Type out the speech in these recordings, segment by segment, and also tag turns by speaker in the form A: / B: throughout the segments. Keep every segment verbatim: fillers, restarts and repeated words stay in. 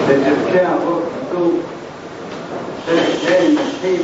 A: בפרקי אבות כתוב שזה מתחיל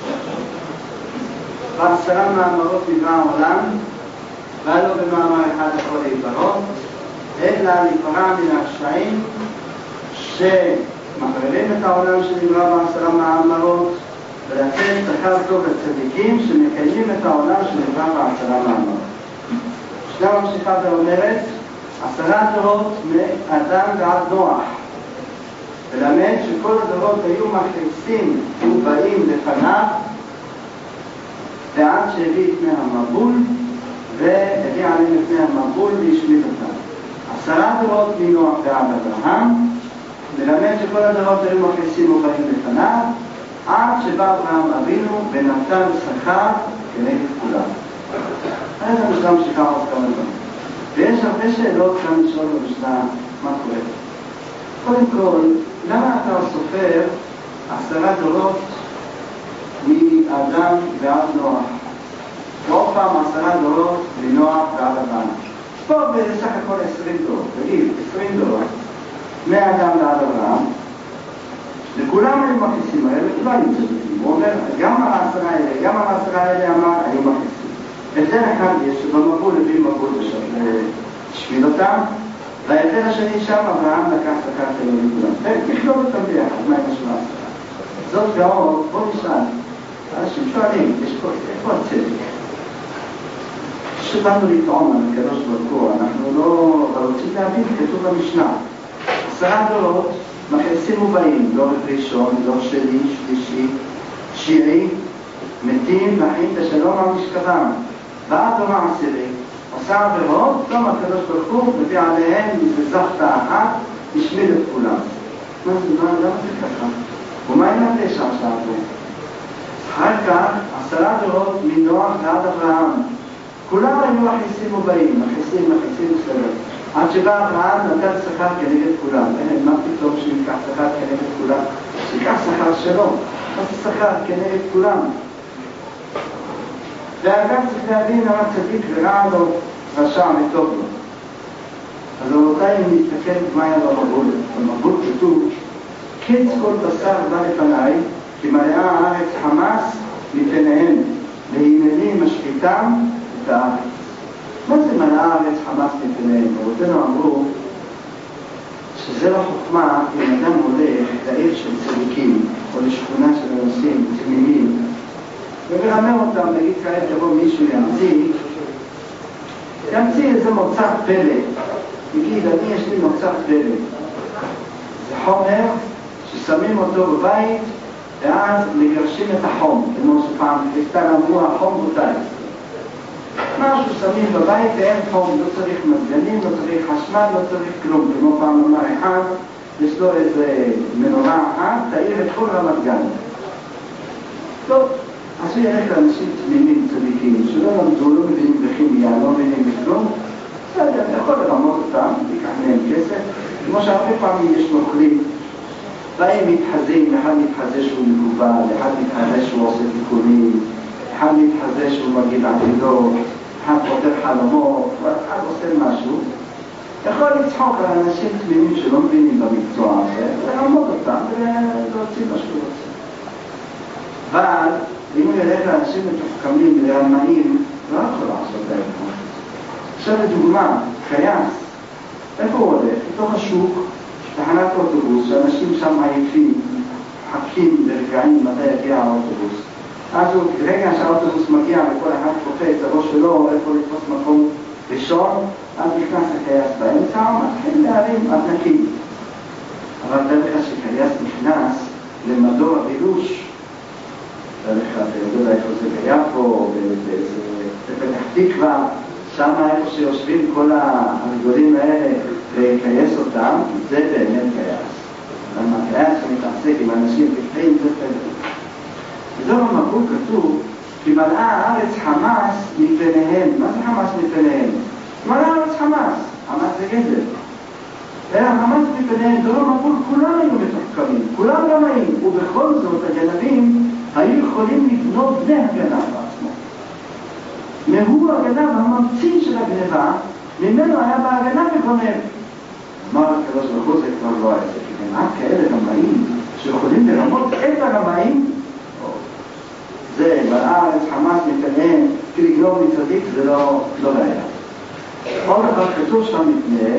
A: בעשרה מאמרות נברא העולם, ולא במאמר אחד יכול להיברא, אלא להיפרע מן הרשעים שמחריבים את העולם שנברא בעשרה מאמרות, ולתת שכר טוב לצדיקים שמקיימים את העולם שנברא בעשרה מאמרות. משנה ממשיכה ואומרת, עשרה דורות מאדם ועד נוח, ולמד שכל הדורות היו מכניסים ובאים לפניו ועד שהביא את פני המבול והביא עליהם את פני המבול והשמיד אותם. עשרה דורות מנוח ועד אברהם, ולמד שכל הדורות היו מכניסים ובאים לפניו עד שבא אברהם אבינו ונתן שכר כנגד כולם. אז המשנה ממשיכה עוד כמה דברים. ויש הרבה שאלות כאן לשאול במשנה מה קורה. קודם כל, למה אתה סופר עשרה דורות מאדם ועד נוח? ועוד פעם עשרה דורות מנוח ועד אברהם. פה בסך הכל עשרים דורות, תגיד, עשרים דורות מאדם ועד אברהם, וכולם היו מכניסים האלה, לא היו צדיקים. הוא אומר, גם על העשרה האלה, גם על העשרה האלה אמר, היו מכניסים. ההבדל אחד יש שבמבול הביא מבול ושמיד אותם, וההבדל השני שם אברהם לקח שכר שלו לכולם. תכלול אותם ביחד, מה עם השמונה עשרה? זאת ועוד, בוא נשאל. אנשים שואלים, יש פה הצדק. שבאנו לטעום על הקדוש ברוך הוא, אנחנו לא רוצים להבין, כתוב במשנה. עשרה דורות מכניסים ובאים, דור ראשון, דור שני, שלישי, שיעי, מתים לחיים בשלום על משכבם. בא דור העשירי, עושה עבירות, תום הקדוש ברוך הוא, מביא עליהם בזכת אחת, השמיד את כולם. מה זה, למה זה ככה? ומה עם התשע עכשיו? אחר כך, עשרה דורות מנוח ועד אברהם. כולם היו מכניסים ובאים, מכניסים, מכניסים בסדר. עד שבא אברהם נתן שכר כנגד כולם. אין, מה פתאום שיקח שכר כנגד כולם? שיקח שכר שלו, עושה שכר כנגד כולם. ואגב צריך להבין למה צדיק ורע לו, רשע וטוב לו. אז רבותיי, אם נסתכל מה היה במבול. במבול כתוב, קץ כל בשר בא לפניי, כי מלאה הארץ חמס מפניהם, והנני משחיתם את הארץ. מה זה מלאה הארץ חמס מפניהם? רבותינו אמרו שזה לא חוכמה אם אדם הולך לעיר של צדיקים, או לשכונה של אנשים תמימים, ומרמה אותם, נגיד כעת יבוא מישהו ימציא, ימציא איזה מוצר פלא. יגיד, אני יש לי מוצר פלא. זה חומר ששמים אותו בבית, ואז מגרשים את החום, כמו שפעם כסתן אמרו, החום בוטל. משהו שמים בבית ואין חום, לא צריך מזגנים, לא צריך חשמל, לא צריך כלום. כמו פעם אמר אחד, יש לו איזה מנורה אחת, תאיר את כל רמת גן. טוב. אז הוא ילך לאנשים תמימים צדיקים, שלא למדו, לא מבינים בכימיה, לא מבינים בכלום, בסדר, אתה יכול לרמות אותם, תיקח מהם כסף, כמו שהרבה פעמים יש נוכלים, בהם מתחזים, אחד מתחזה שהוא מגובל, אחד מתחזה שהוא עושה תיקונים, אחד מתחזה שהוא מגיד עתידות, אחד פותר חלומות, אחד עושה משהו, יכול לצחוק על אנשים תמימים שלא מבינים במקצוע הזה, לרמות אותם ולהוציא מה שהוא רוצה. אבל אם הוא ילך לאנשים מתוחכמים ולרמאים, לא יכול לעשות את זה. עכשיו לדוגמה, קייס, איפה הוא הולך? בתוך השוק, תחנת אוטובוס, שאנשים שם עייפים, חכים ברגעים מתי יגיע האוטובוס. אז הוא, רגע שהאוטובוס מגיע וכל אחד קופץ, הראש שלו, איפה לתפוס מקום ראשון, אז נכנס הקייס באמצע, הוא מתחיל להרים ענקים. אבל דרך שקייס נכנס למדור הבילוש, דרך אתה יודע איפה זה ביפו, בפתח תקווה, שם איפה שיושבים כל הגדולים האלה לקייס אותם, זה באמת קייס. למה קייס שמתעסק עם אנשים פתחים זה פתח. וזו במבול כתוב, כי מלאה הארץ חמס מפניהם. מה זה חמס מפניהם? מלאה הארץ חמס, חמס זה גזל. אלא חמס מפניהם, זה לא מבול, כולם היו מתוחכמים, כולם רמאים, ובכל זאת הגנבים היו יכולים לבנות בני הגנב בעצמו. מהו הגנב הממציא של הגנבה, ממנו היה בהגנב וגונב. אמר הקדוש ברוך הוא, זה כבר לא היה זה, כי גם עד כאלה רמאים שיכולים לרמות את הרמאים, זה בארץ חמאס מתעניין כי לגנוב מצדיק, זה לא, לא היה. עוד אחד כתוב שם מפני,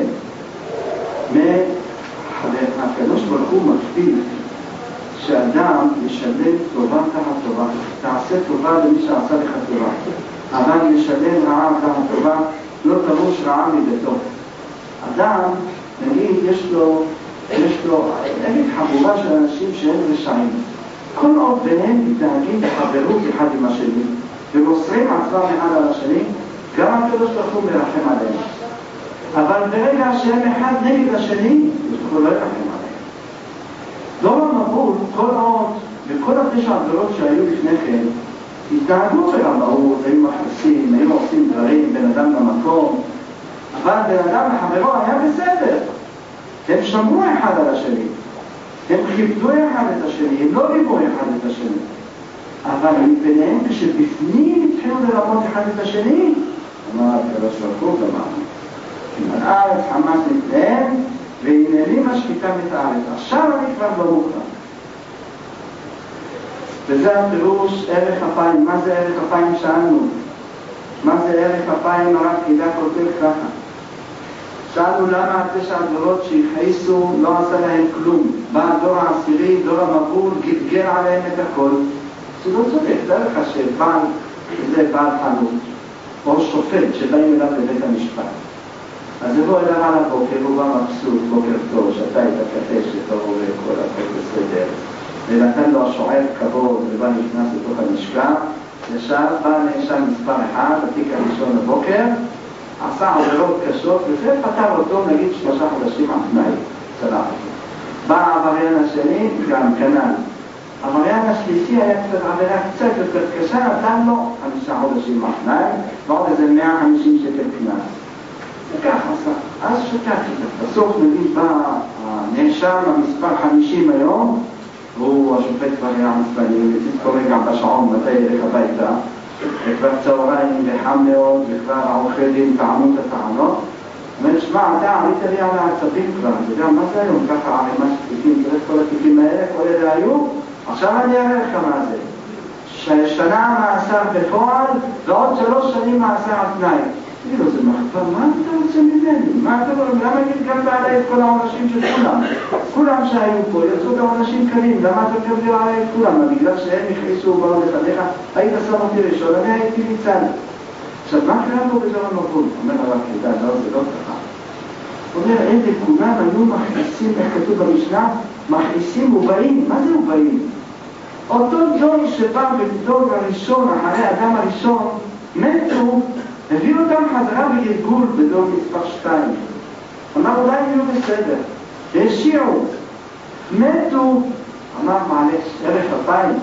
A: מהקדוש ברוך הוא מקפיד שאדם ישלם טובה תחת טובה, תעשה טובה למי שעשה לך טובה, אבל ישלם רעה תחת טובה, לא תרוש רעה מביתו. אדם, נגיד, יש לו, יש לו, נגיד חבורה של אנשים שהם רשעים. כל עוד ביניהם מתנהגים בחברות אחד עם השני, ומוסרים עצמם אחד על השני, גם הקדוש ברוך הוא מרחם עליהם. אבל ברגע שהם אחד נגד השני, הקדוש ברוך הוא לא ירחם עליהם. לא למבול, כל עוד, וכל התשע עבירות שהיו לפני כן, התנהגו ברמאות, היו מכניסים, היו עושים דברים, בן אדם במקום, אבל בן אדם לחברו היה בסדר. הם שמרו אחד על השני. הם כיבדו אחד את השני, הם לא ריבו אחד את השני. אבל ביניהם כשבפנים התחילו לרמות אחד את השני, אמר הקדוש ברוך הוא ואמר, כי מן הארץ חמאס מתנהם, והנה לי משקיטה את הארץ. עכשיו אני כבר ברוך לה. וזה הפירוש ערך אפיים. מה זה ערך אפיים שאלנו? מה זה ערך אפיים? הרב חידה כותב ככה. שאלנו למה התשע הדורות שהכעיסו לא עשה להם כלום. בא הדור העשירי, דור המבול, גלגל עליהם את הכל. זה לא צודק, דרך שבעל, זה בעל חנות, או שופט שבאים אליו לבית המשפט. אז יבוא אליו על הבוקר, הוא בא מבסוט, בוקר טוב, שאתה היית קפה שטוב וכל הכל בסדר. ונתן לו השוער כבוד, ובא נכנס לתוך המשכן, ישר בא נאשם מספר אחד, התיק הראשון הבוקר, עשה עבירות קשות, וזה פתר אותו נגיד שלושה חודשים על תנאי, צלח. בא העבריין השני, גם כנ"ל. העבריין השלישי היה קצת עבירה קצת יותר קשה, נתן לו חמישה חודשים על תנאי, ועוד איזה מאה וחמישים שקל קנס. וכך עשה, אז שתקתי. בסוף נגיד בא הנאשם המספר חמישים היום, הוא השופט כבר היה מצבני, וציץ כל רגע בשעון מתי ילך הביתה, וכבר צהריים וחם מאוד, וכבר העורכי דין טענו את הטענות. אומר, שמע, אתה עלית לי על העצבים כבר, זה גם מה זה היום, ככה ערימה שתיקים, תראה כל התיקים האלה, כל אלה היו, עכשיו אני אראה לך מה זה. שנה מאסר בפועל, ועוד שלוש שנים מאסר על תנאי. תגידו, זה מחבר, מה אתה רוצה ממני? מה אתה אומר? למה גלגלת עליי את כל העונשים של כולם? כולם שהיו פה, יצאו את העונשים קלים, למה אתה גלגל עליי את כולם? בגלל שהם הכעיסו ובאו לפניך, היית שם אותי ראשון, אני הייתי ניצל. עכשיו, מה קרה פה בדור המבול? אומר הרב חידה, לא, זה לא ככה. הוא אומר, אלה כולם היו מכעיסים, איך כתוב במשנה, מכעיסים ובאים. מה זה ובאים? אותו דור שבא בדור הראשון, אחרי האדם הראשון, מתו, הביאו אותם חזרה בגלגול בדור מספר שתיים. אמר, אולי יהיו בסדר. והשיעו. מתו, אמר, מעלש, ערך אפיים.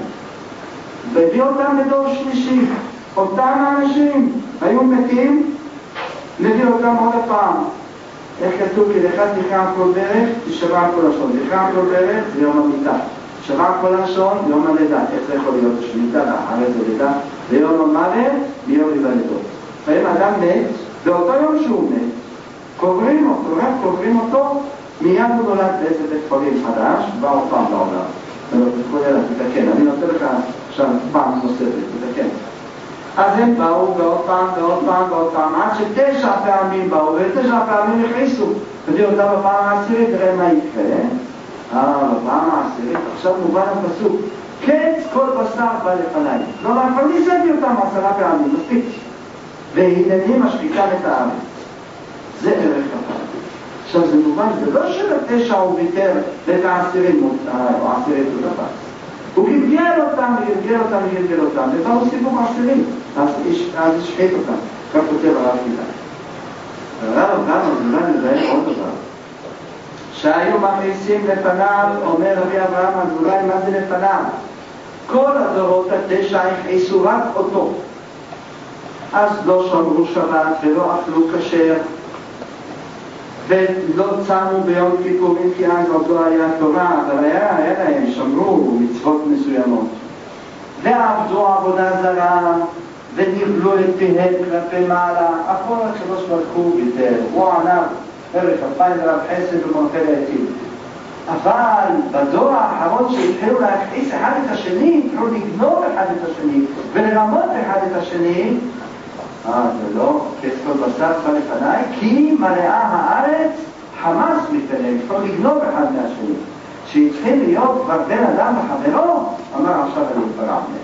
A: והביאו אותם בדור שלישי. אותם האנשים היו מתים, נביא אותם עוד הפעם. איך כתוב? כי לך תקרא כל דרך, תשבע כל לשון. תקרא כל דרך, זה יום המיטה. תשבע כל לשון, יום הלידה. איך זה יכול להיות שמיטה לאחרי זה לידה? ויום המוות, ביום הלידתו. ואם אדם מת, באותו יום שהוא מת, קוברים אותו, רק קוברים אותו, מיד הוא נולד באיזה בית חולים חדש, בא עוד פעם לעולם. ולא תתכון אלה, תתקן. אני נותן לך עכשיו פעם נוספת, תתקן. אז הם באו ועוד פעם ועוד פעם ועוד פעם, עד שתשע פעמים באו, ותשע פעמים הכעיסו. תביא אותה בפעם העשירית, תראה מה יקרה. אה, בפעם העשירית, עכשיו מובן הפסוק. קץ כל בשר בא לפניי. לא, אבל ניסיתי אותם עשרה פעמים, מספיק. והנני משקיטה את הארץ. זה ערך הפעם. עכשיו זה מובן, זה לא שלתשע הוא ויתר ואת העשירים או העשירית הוא דבר. הוא גלגל אותם, גלגל אותם, גלגל אותם, ובאו סיבוב עשירים, אז השחית אותם. כך כותב הרב חידה. הרב גם, אז אולי נדבר עוד דבר. שהיו מכניסים לפניו, אומר רבי אברהם, אז אולי מה זה לפניו? כל הדורות התשע הכניסו רק אותו. אז לא שמרו שבת ולא אכלו כשר, ולא צמו ביום כיפורים, כי אז עוד לא היה תורה, אבל היה, היה להם, שמרו מצוות מסוימות. ועבדו עבודה זרה, וניבלו את פיהם כלפי מעלה. הכל הקדוש ברוך הוא ויתר. הוא ענה, ערך אלפיים דרב חסד ומונפל העתיד. אבל בדור האחרון שהתחילו להכניס אחד את השני, התחילו לגנוב אחד את השני ולרמות אחד את השני, אה, זה לא, קץ כל בשר בא לפניי, כי מלאה הארץ חמאס מפניהם, התחילו לגנוב אחד מהשני. שהתחיל להיות כבר בן אדם וחברו, אמר עכשיו אני אתברע מהם.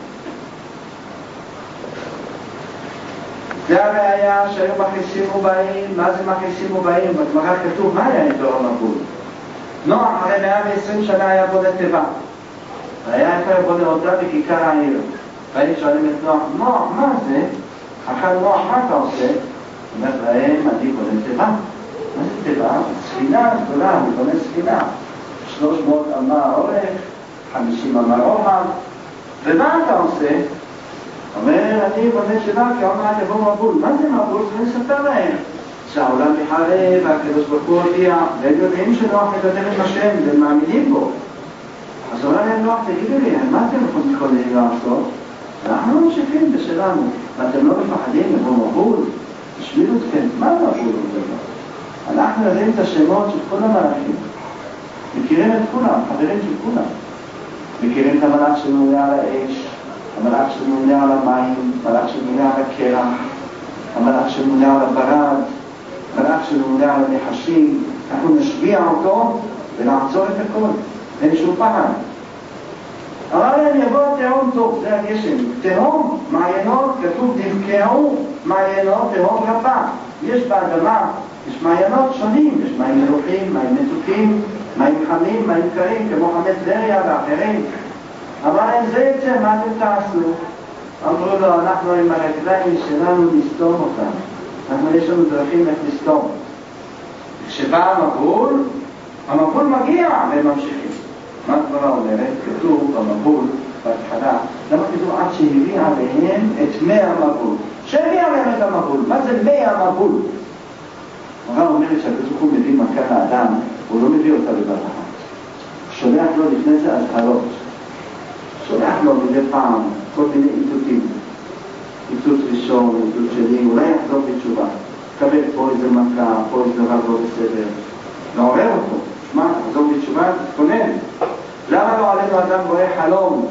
A: זה הראיה שהיו מכניסים ובאים. מה זה מכניסים ובאים? בגמרא כתוב מה היה עם דור המבול. נוח אחרי מאה ועשרים שנה היה בונה תיבה. היה יכול בונה אותה בכיכר העיר. והיו שואלים את נוח, נוח, מה זה? אחר נוח, מה אתה עושה? אומר להם, אני בונה תיבה. מה זה תיבה? ספינה גדולה, אני בונה ספינה. שלוש מאות אמה אורך, חמישים אמה רוחב. ומה אתה עושה? אומר, אני בונה תיבה, כי עוד מעט יבוא מבול. מה זה מבול? זה נספר להם. שהעולם מחרב, והקדוש ברוך הוא הודיע, והם יודעים שנוח מדבר עם השם, והם מאמינים בו. אז אומר להם נוח, תגידו לי, מה אתם יכולים לעשות? אנחנו ממשיכים בשלנו. ואתם לא מפחדים לבוא מבול? תשמעו אתכם, מה מבול הוא דבר? אנחנו יודעים את השמות של כל המלאכים. מכירים את כולם, חברים של כולם. מכירים את המלאך שממונה על האש, המלאך שממונה על המים, המלאך שממונה על הקרח, המלאך שממונה על הברד, המלאך שממונה על הנחשים. אנחנו נשביע אותו ונעצור את הכל. אין שום פחד. אבל להם יבוא תהום טוב, זה הגשם. תהום, מעיינות, כתוב נבקעו מעיינות, תהום רבה. יש באדמה, יש מעיינות שונים, יש מים מלוחים, מים מתוקים, מים חמים, מים קרים, כמו חמי טבריה ואחרים. אבל אם זה יצא, מה אתם תעשו? אמרו לו, אנחנו עם הרגליים שלנו נסתום אותם. אנחנו יש לנו דרכים איך לסתום. כשבא המבול, המבול מגיע והם ממשיכים. מה כבר אומרת? כתוב במבול, בהתחלה, למה כתוב עד שהביא עליהם את מי המבול? שהביא עליהם את המבול. מה זה מי המבול? הרב אומרת שהקדוש הוא מביא מכה לאדם, הוא לא מביא אותה בבת אחת. שולח לו לפני זה הזהרות. שולח לו מדי פעם כל מיני איתותים. איתות ראשון, איתות שני, אולי יחזור בתשובה. קבל פה איזה מכה, פה איזה דבר לא בסדר. מעורר אותו. שמע, תחזור בתשובה, תתכונן. למה לא עלינו אדם רואה חלום?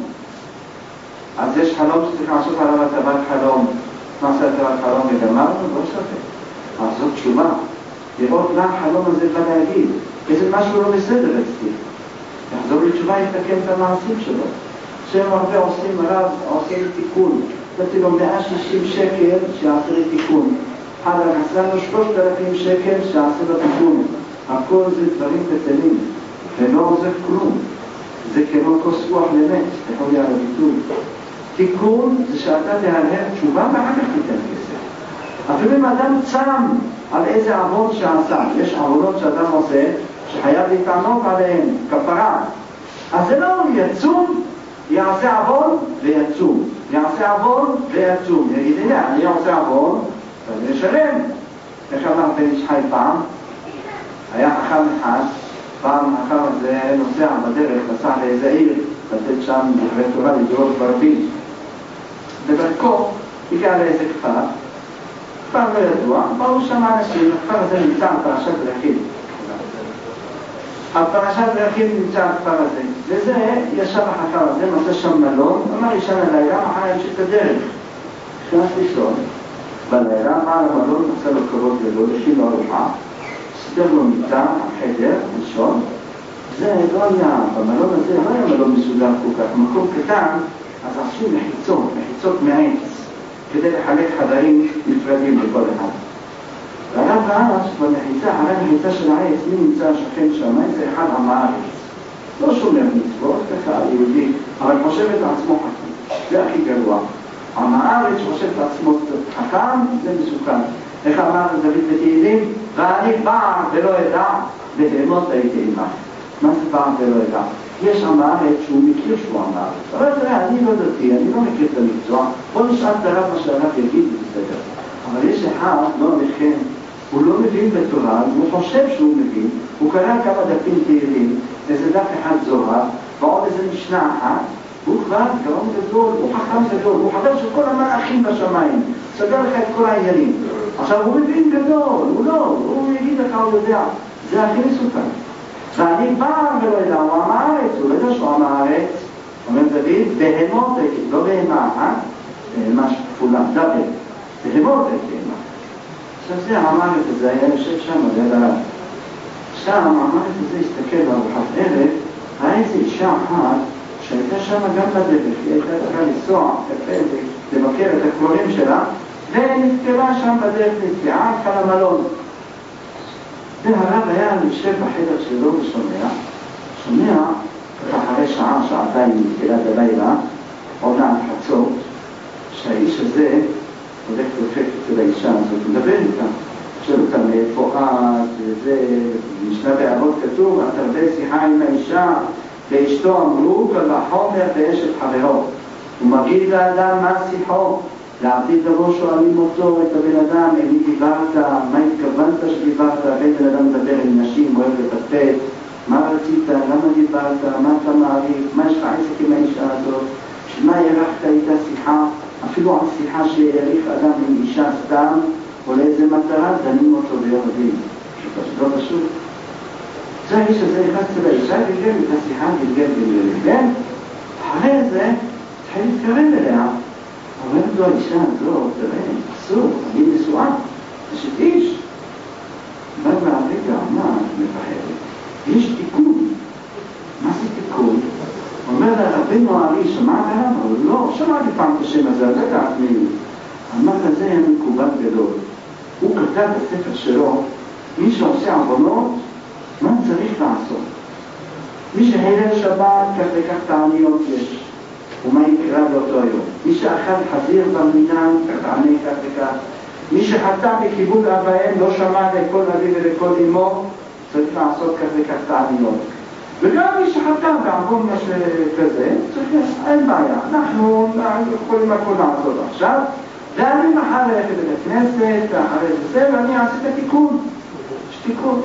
A: אז יש חלום שצריך לעשות עליו הטבת חלום. מה עושה הטבת חלום וגמרנו? לא שווה. אז זאת תשובה. לראות מה החלום הזה בא להגיד. איזה משהו לא בסדר אצלי. יחזור בתשובה, יתקן את המעשים שלו. שהם הרבה עושים עליו, עושים תיקון. נתתי לו מאה ושישים שקל שיעשה לי תיקון. אחד עשה לו שלושת אלפים שקל שיעשה לו תיקון. הכל זה דברים קטנים, ולא עוזר כלום. זה כמו כוס רוח למת, יכול להיות הביטוי. תיקון זה שאתה תהרהר תשובה ואחר כך תיתן כסף. אפילו אם אדם צם על איזה עבוד שעשה, יש עבודות שאדם עושה שחייב להתענות עליהן, כפרה. אז זה לא יצום, יעשה עבוד ויצום. יעשה עבוד ויצום. יגיד, הנה, אני עושה עבוד, ואני אשלם. איך אמר בן איש חי פעם? היה חכם אחד, פעם החכם הזה נוסע בדרך, נסע לאיזה עיר, לתת שם דברי תורה לדרוש ברבים. בדרכו הגיע לאיזה כפר, כפר לא ידוע, באו שם אנשים, הכפר הזה נמצא על פרשת דרכים. על פרשת דרכים נמצא הכפר הזה, וזה ישב החכם הזה, נוסע שם מלון, אמר ישן הלילה, מחר ימשיך את הדרך. נכנס לישון, בלילה, בעל המלון נוסע לו כבוד גדול, הכין לו ארוחה, סידר לו מיטה, החדר, לישון. זה לא היה, במלון הזה לא היה מלון מסודר כל כך, מקום קטן, אז עשו מחיצות, מחיצות מעץ, כדי לחלק חדרים נפרדים לכל אחד. והרב ראה שבמחיצה, אחרי המחיצה של העץ, מי נמצא השכן שם? זה אחד עם הארץ. לא שומר מצוות, ככה יהודי, אבל חושב את עצמו חכם. זה הכי גרוע. עם הארץ חושב את עצמו חכם, זה מסוכן. איך אמר דוד בתהילים? ואני בעם ולא ידע, בהמות הייתי עמך. מה זה בעם ולא ידע? יש עם הארץ שהוא מכיר שהוא עם הארץ. אבל תראה, אני לא דתי, אני לא מכיר את המקצוע. בוא נשאל את הרב מה שהרב יגיד בסדר. אבל יש אחד, לא לכן, הוא לא מבין בתורה, הוא חושב שהוא מבין, הוא קרא כמה דפים תהילים, איזה דף אחד זוהר, ועוד איזה משנה אחת, הוא כבר גאון גדול, הוא חכם גדול, הוא חבר של כל המלאכים בשמיים, סגר לך את כל העניינים. עכשיו הוא מבין גדול, הוא לא, הוא יגיד לך, הוא יודע, זה הכי מסוכן. ואני בא ולא יודע, הוא עם הארץ, הוא לא יודע שהוא עם הארץ, אומר דוד, בהמות, לא בהמה, אה? בהמה שכפולה, דבל, בהמות בהמה. עכשיו זה המאמרת הזה, היה יושב שם, ליד הרב. עכשיו המאמרת הזה הסתכל בארוחת ערב, ראה איזו אישה אחת, שהייתה שם גם בדרך, היא הייתה צריכה לנסוע, לבקר את הקרובים שלה, ונפטרה שם בדרך, נפטרה, הלכה למלון. והרב היה יושב בחדר שלו ושומע, שומע, אחרי שעה, שעתיים מתחילת הלילה, עונה על חצות, שהאיש הזה הולך לפק אצל האישה הזאת, מדבר איתה, שואל אותה מאיפה את, וזה, במשנה באבות כתוב, את הרבה שיחה עם האישה, ואשתו אמרו, כל החומר באשת חברו. הוא מגיד לאדם מה שיחו, לעתיד לבוא שואלים אותו, את הבן אדם, מי דיברת, מה התכוונת שדיברת, בן אדם מדבר עם נשים, אוהב לטפל, מה רצית, למה דיברת, מה אתה מעריך, מה יש לך עסק עם האישה הזאת, שמה ירחת איתה שיחה, אפילו על שיחה שיריך אדם עם אישה סתם, או לאיזה מטרה, דנים אותו ביורדים. לא פשוט. זה האיש הזה נכנס אצל האישה, גלגל את השיחה, גלגל גלגל גלגל. אחרי זה, התחיל להתקרב אליה. אומרת לו האישה הזאת, תראה, אסור, אני נשואה, זה שתיש. בא מהרגע, מה את מפחדת? יש תיקון. מה זה תיקון? אומר לה, רבינו הארי, שמעת עליו? אבל לא, שמעתי פעם את השם הזה, זה דעת מי. אמר לזה היה מקובל גדול. הוא כתב בספר שלו, מי שעושה עוונות, מה צריך לעשות? מי שהלל שבת, כך וכך תעניות יש. ומה יקרה באותו היום? מי שאכל חזיר במינן, כך תענה כך וכך. מי שחטא בכיבוד אביהם, לא שמע לכל אביו ולכל אמו, צריך לעשות כך וכך תעניות. וגם מי שחטא בעוון מה שכזה, צריך, אין בעיה. אנחנו יכולים הכל לעשות עכשיו, ואני מחר ללכת לבית כנסת, ואחרי זה, ואני אעשה את התיקון. יש תיקון.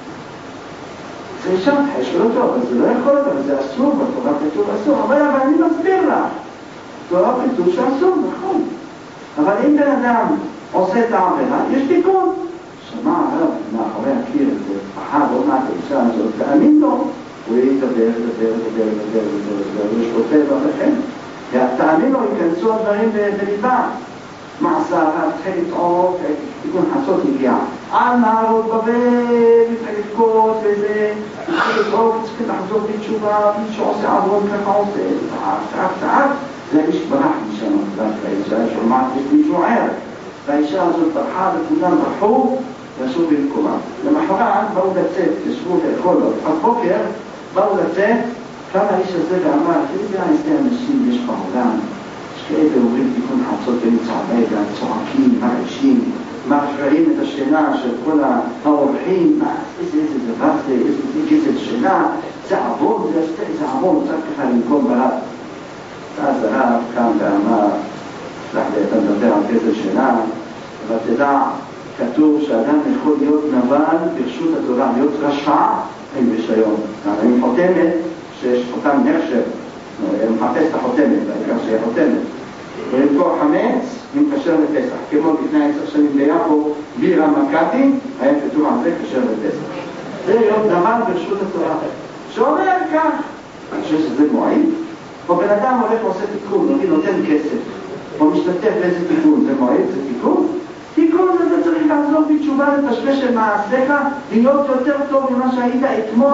A: זה ישר חשב אותו, אבל זה לא יכול להיות, אבל זה אסור, בתורה כתוב אסור. אבל אני מסביר לך. תורה כתוב שאסור, נכון. אבל אם בן אדם עושה את העבירה, יש תיקון. שמע הרב מאחורי הקיר, זה פחד, עוד מעט האישה הזאת, תאמין לו. הוא ידבר, ידבר, ידבר, ידבר, ידבר, יש לו טבע לכם. תאמין לו, ייכנסו הדברים בליבה. מעשה, התחיל לטעות, תיקון חצות הגיע. על נערות בבל, התחיל לבכות וזה, התחיל לטעות, צריך לחזור בתשובה, מי שעושה עבוד ככה עושה, צעק, צעק, זה איש ברח משם, האישה שומעת את מישהו ער. והאישה הזאת ברחה וכולם ברחו, ועשו במקומה. למחרת באו לצאת, ישבו לאכול לו. בבוקר באו לצאת, כמה האיש הזה ואמר, תראי איזה אנשים יש בעולם, יש כאלה אומרים תיקון חצות באמצע הלילה, צועקים, מרעישים, מרחיעים את השינה של כל האורחים, איזה איזה דבר זה, איזה גזל שינה, זה עבור, זה עבור, צריך ככה למקום ברב. אז הרב קם ואמר, סלח לי, אתה מדבר על גזל שינה, אבל תדע, כתוב שאדם יכול להיות נבל ברשות התורה, להיות רשע, אין בשיון. אני חותמת, שיש חותם נחשב, אני מחפש את החותמת, בעיקר שיהיה חותמת. ולמכור חמץ, אם קשר לפסח. כמו לפני עשר שנים ביפו, בירה מכבי, היה כתוב על זה קשר לפסח. זה להיות נבל ברשות התורה. שאומר כך, אני חושב שזה מועיל. או בן אדם הולך ועושה תיקון, נותן כסף, או משתתף באיזה תיקון, זה מועיל, זה תיקון? תיקון הזה צריך לעזור בתשובה לתשווה של מעשיך, להיות יותר טוב ממה שהיית אתמול.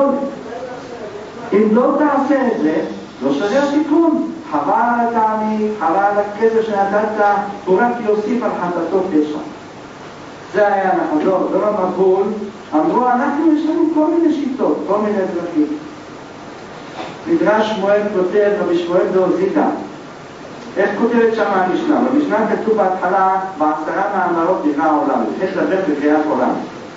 A: אם לא תעשה את זה, לא שווה התיקון. חבל על הטעמי, חבל על הכסף שנתת, הוא רק יוסיף על חטאתו פשע. זה היה נחזור, לא מבול. אמרו, אנחנו יש לנו כל מיני שיטות, כל מיני דרכים. מדרש שמואל כותב, רבי שמואל דאוזיקה. איך כותבת שם המשנה? במשנה כתוב בהתחלה, בעשרה מאמרות נברא העולם, איך לדבר בקריאת עולם.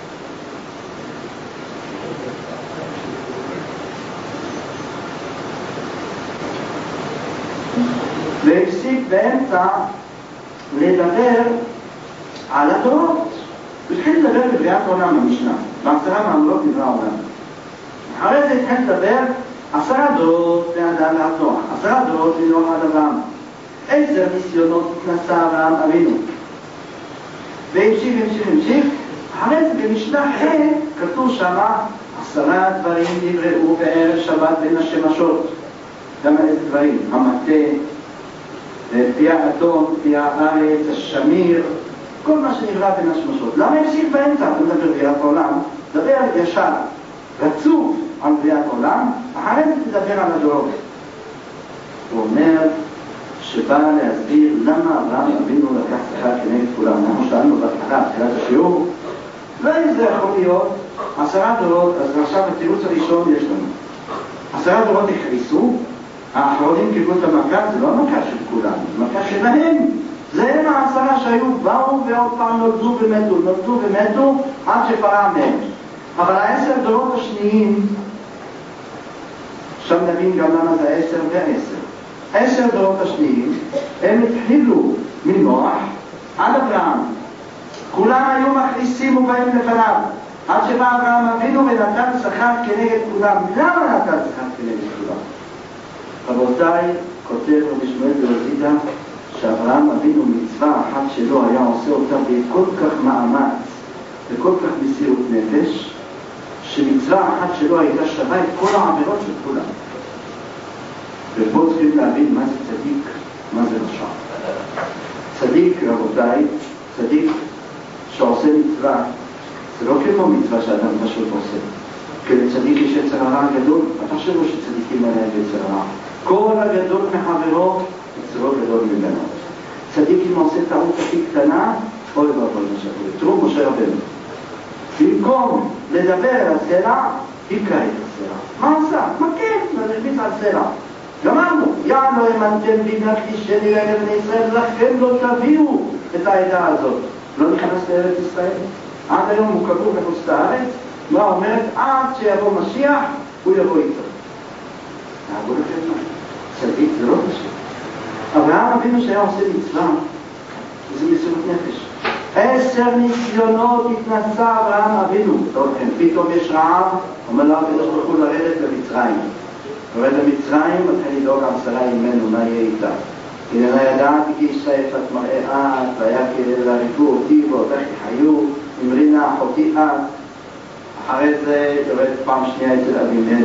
A: והפסיק באמצע לדבר על הדורות. התחיל לדבר בקריאת עולם המשנה, בעשרה מאמרות נברא העולם. אחרי זה התחיל לדבר עשרה דורות לאדם ועד נוח, עשרה דורות לנוח עד אברהם. עשר ניסיונות התנסה אברהם אבינו. והמשיך, המשיך, המשיך. אחרי זה במשנה ח' כתוב שמה עשרה דברים נבראו בערב שבת בין השמשות. גם איזה דברים? המטה, פי האדום, פי הארץ, השמיר, כל מה שנברא בין השמשות. למה המשיך באמצע? אתה מדבר בריאת העולם, דבר ישר, רצוף על בריאת העולם, אחרי זה תדבר על הדורות. הוא אומר שבא להסביר למה אברהם אבינו לקח שיחה כנגד כולם. אנחנו שאלנו בהתחלה, בתחילת השיעור, ואם זה יכול להיות עשרה דורות, אז עכשיו התירוץ הראשון יש לנו. עשרה דורות הכריסו, האחרונים קיבלו את המכה, זה לא המכה של כולם, זה המכה שלהם. זה הם העשרה שהיו, באו ועוד פעם נולדו ומתו, נולדו ומתו עד שפרע מהם. אבל העשר דורות השניים, עכשיו נבין גם למה זה עשר ועשר. עשר דורות השניים, הם התחילו מנוח עד אברהם. כולם היו מכניסים ובאים לפניו, עד שבא אברהם אבינו ונתן שכר כנגד כולם. למה נתן שכר כנגד כולם? רבותיי, כותב רבי שמואל בלזידה, שאברהם אבינו מצווה אחת שלו היה עושה אותה בכל כך מאמץ וכל כך מסירות נפש, שמצווה אחת שלו הייתה שווה את כל העבירות של כולם. ופה צריכים להבין מה זה צדיק, מה זה רשע. צדיק, רבותיי, צדיק שעושה מצווה, זה לא כמו מצווה שאדם פשוט עושה. כי לצדיק יש יצר הרע גדול, אתה חושב שצדיקים עליהם יצר הרע. כל הגדול מחברו, יצרו גדול ממנו. צדיק אם עושה טעות הכי קטנה, אוי ואבוי משהו. תראו משה רבנו. במקום לדבר על הסלע, היכה את הסלע. מה עשה? מכן, נרביץ על סלע. גמרנו, יען לא האמנתם בי מהקדישני לארץ בני ישראל, לכם לא תביאו את העדה הזאת. לא נכנס לארץ ישראל. עד היום הוא קבור מחוץ לארץ, מה אומרת? עד שיבוא משיח, הוא יבוא איתו. נעבור לכם מה? צדיק זה לא פשוט. אברהם אבינו שהיה עושה מצווה, זה מסירות נפש. עשר ניסיונות התנסה אברהם אבינו. פתאום יש רעב, אומר לה הקדוש ברוך הוא לרדת למצרים. יורד למצרים, מתחיל לדאוג על שרה ממנו, מה יהיה איתה? הנה לא ידעתי כי אישה יפת מראה את, והיה כאילו לריפו אותי ואותך יחיו, אמרינה אחותי את. אחרי זה יורד פעם שנייה אצל אבימלך.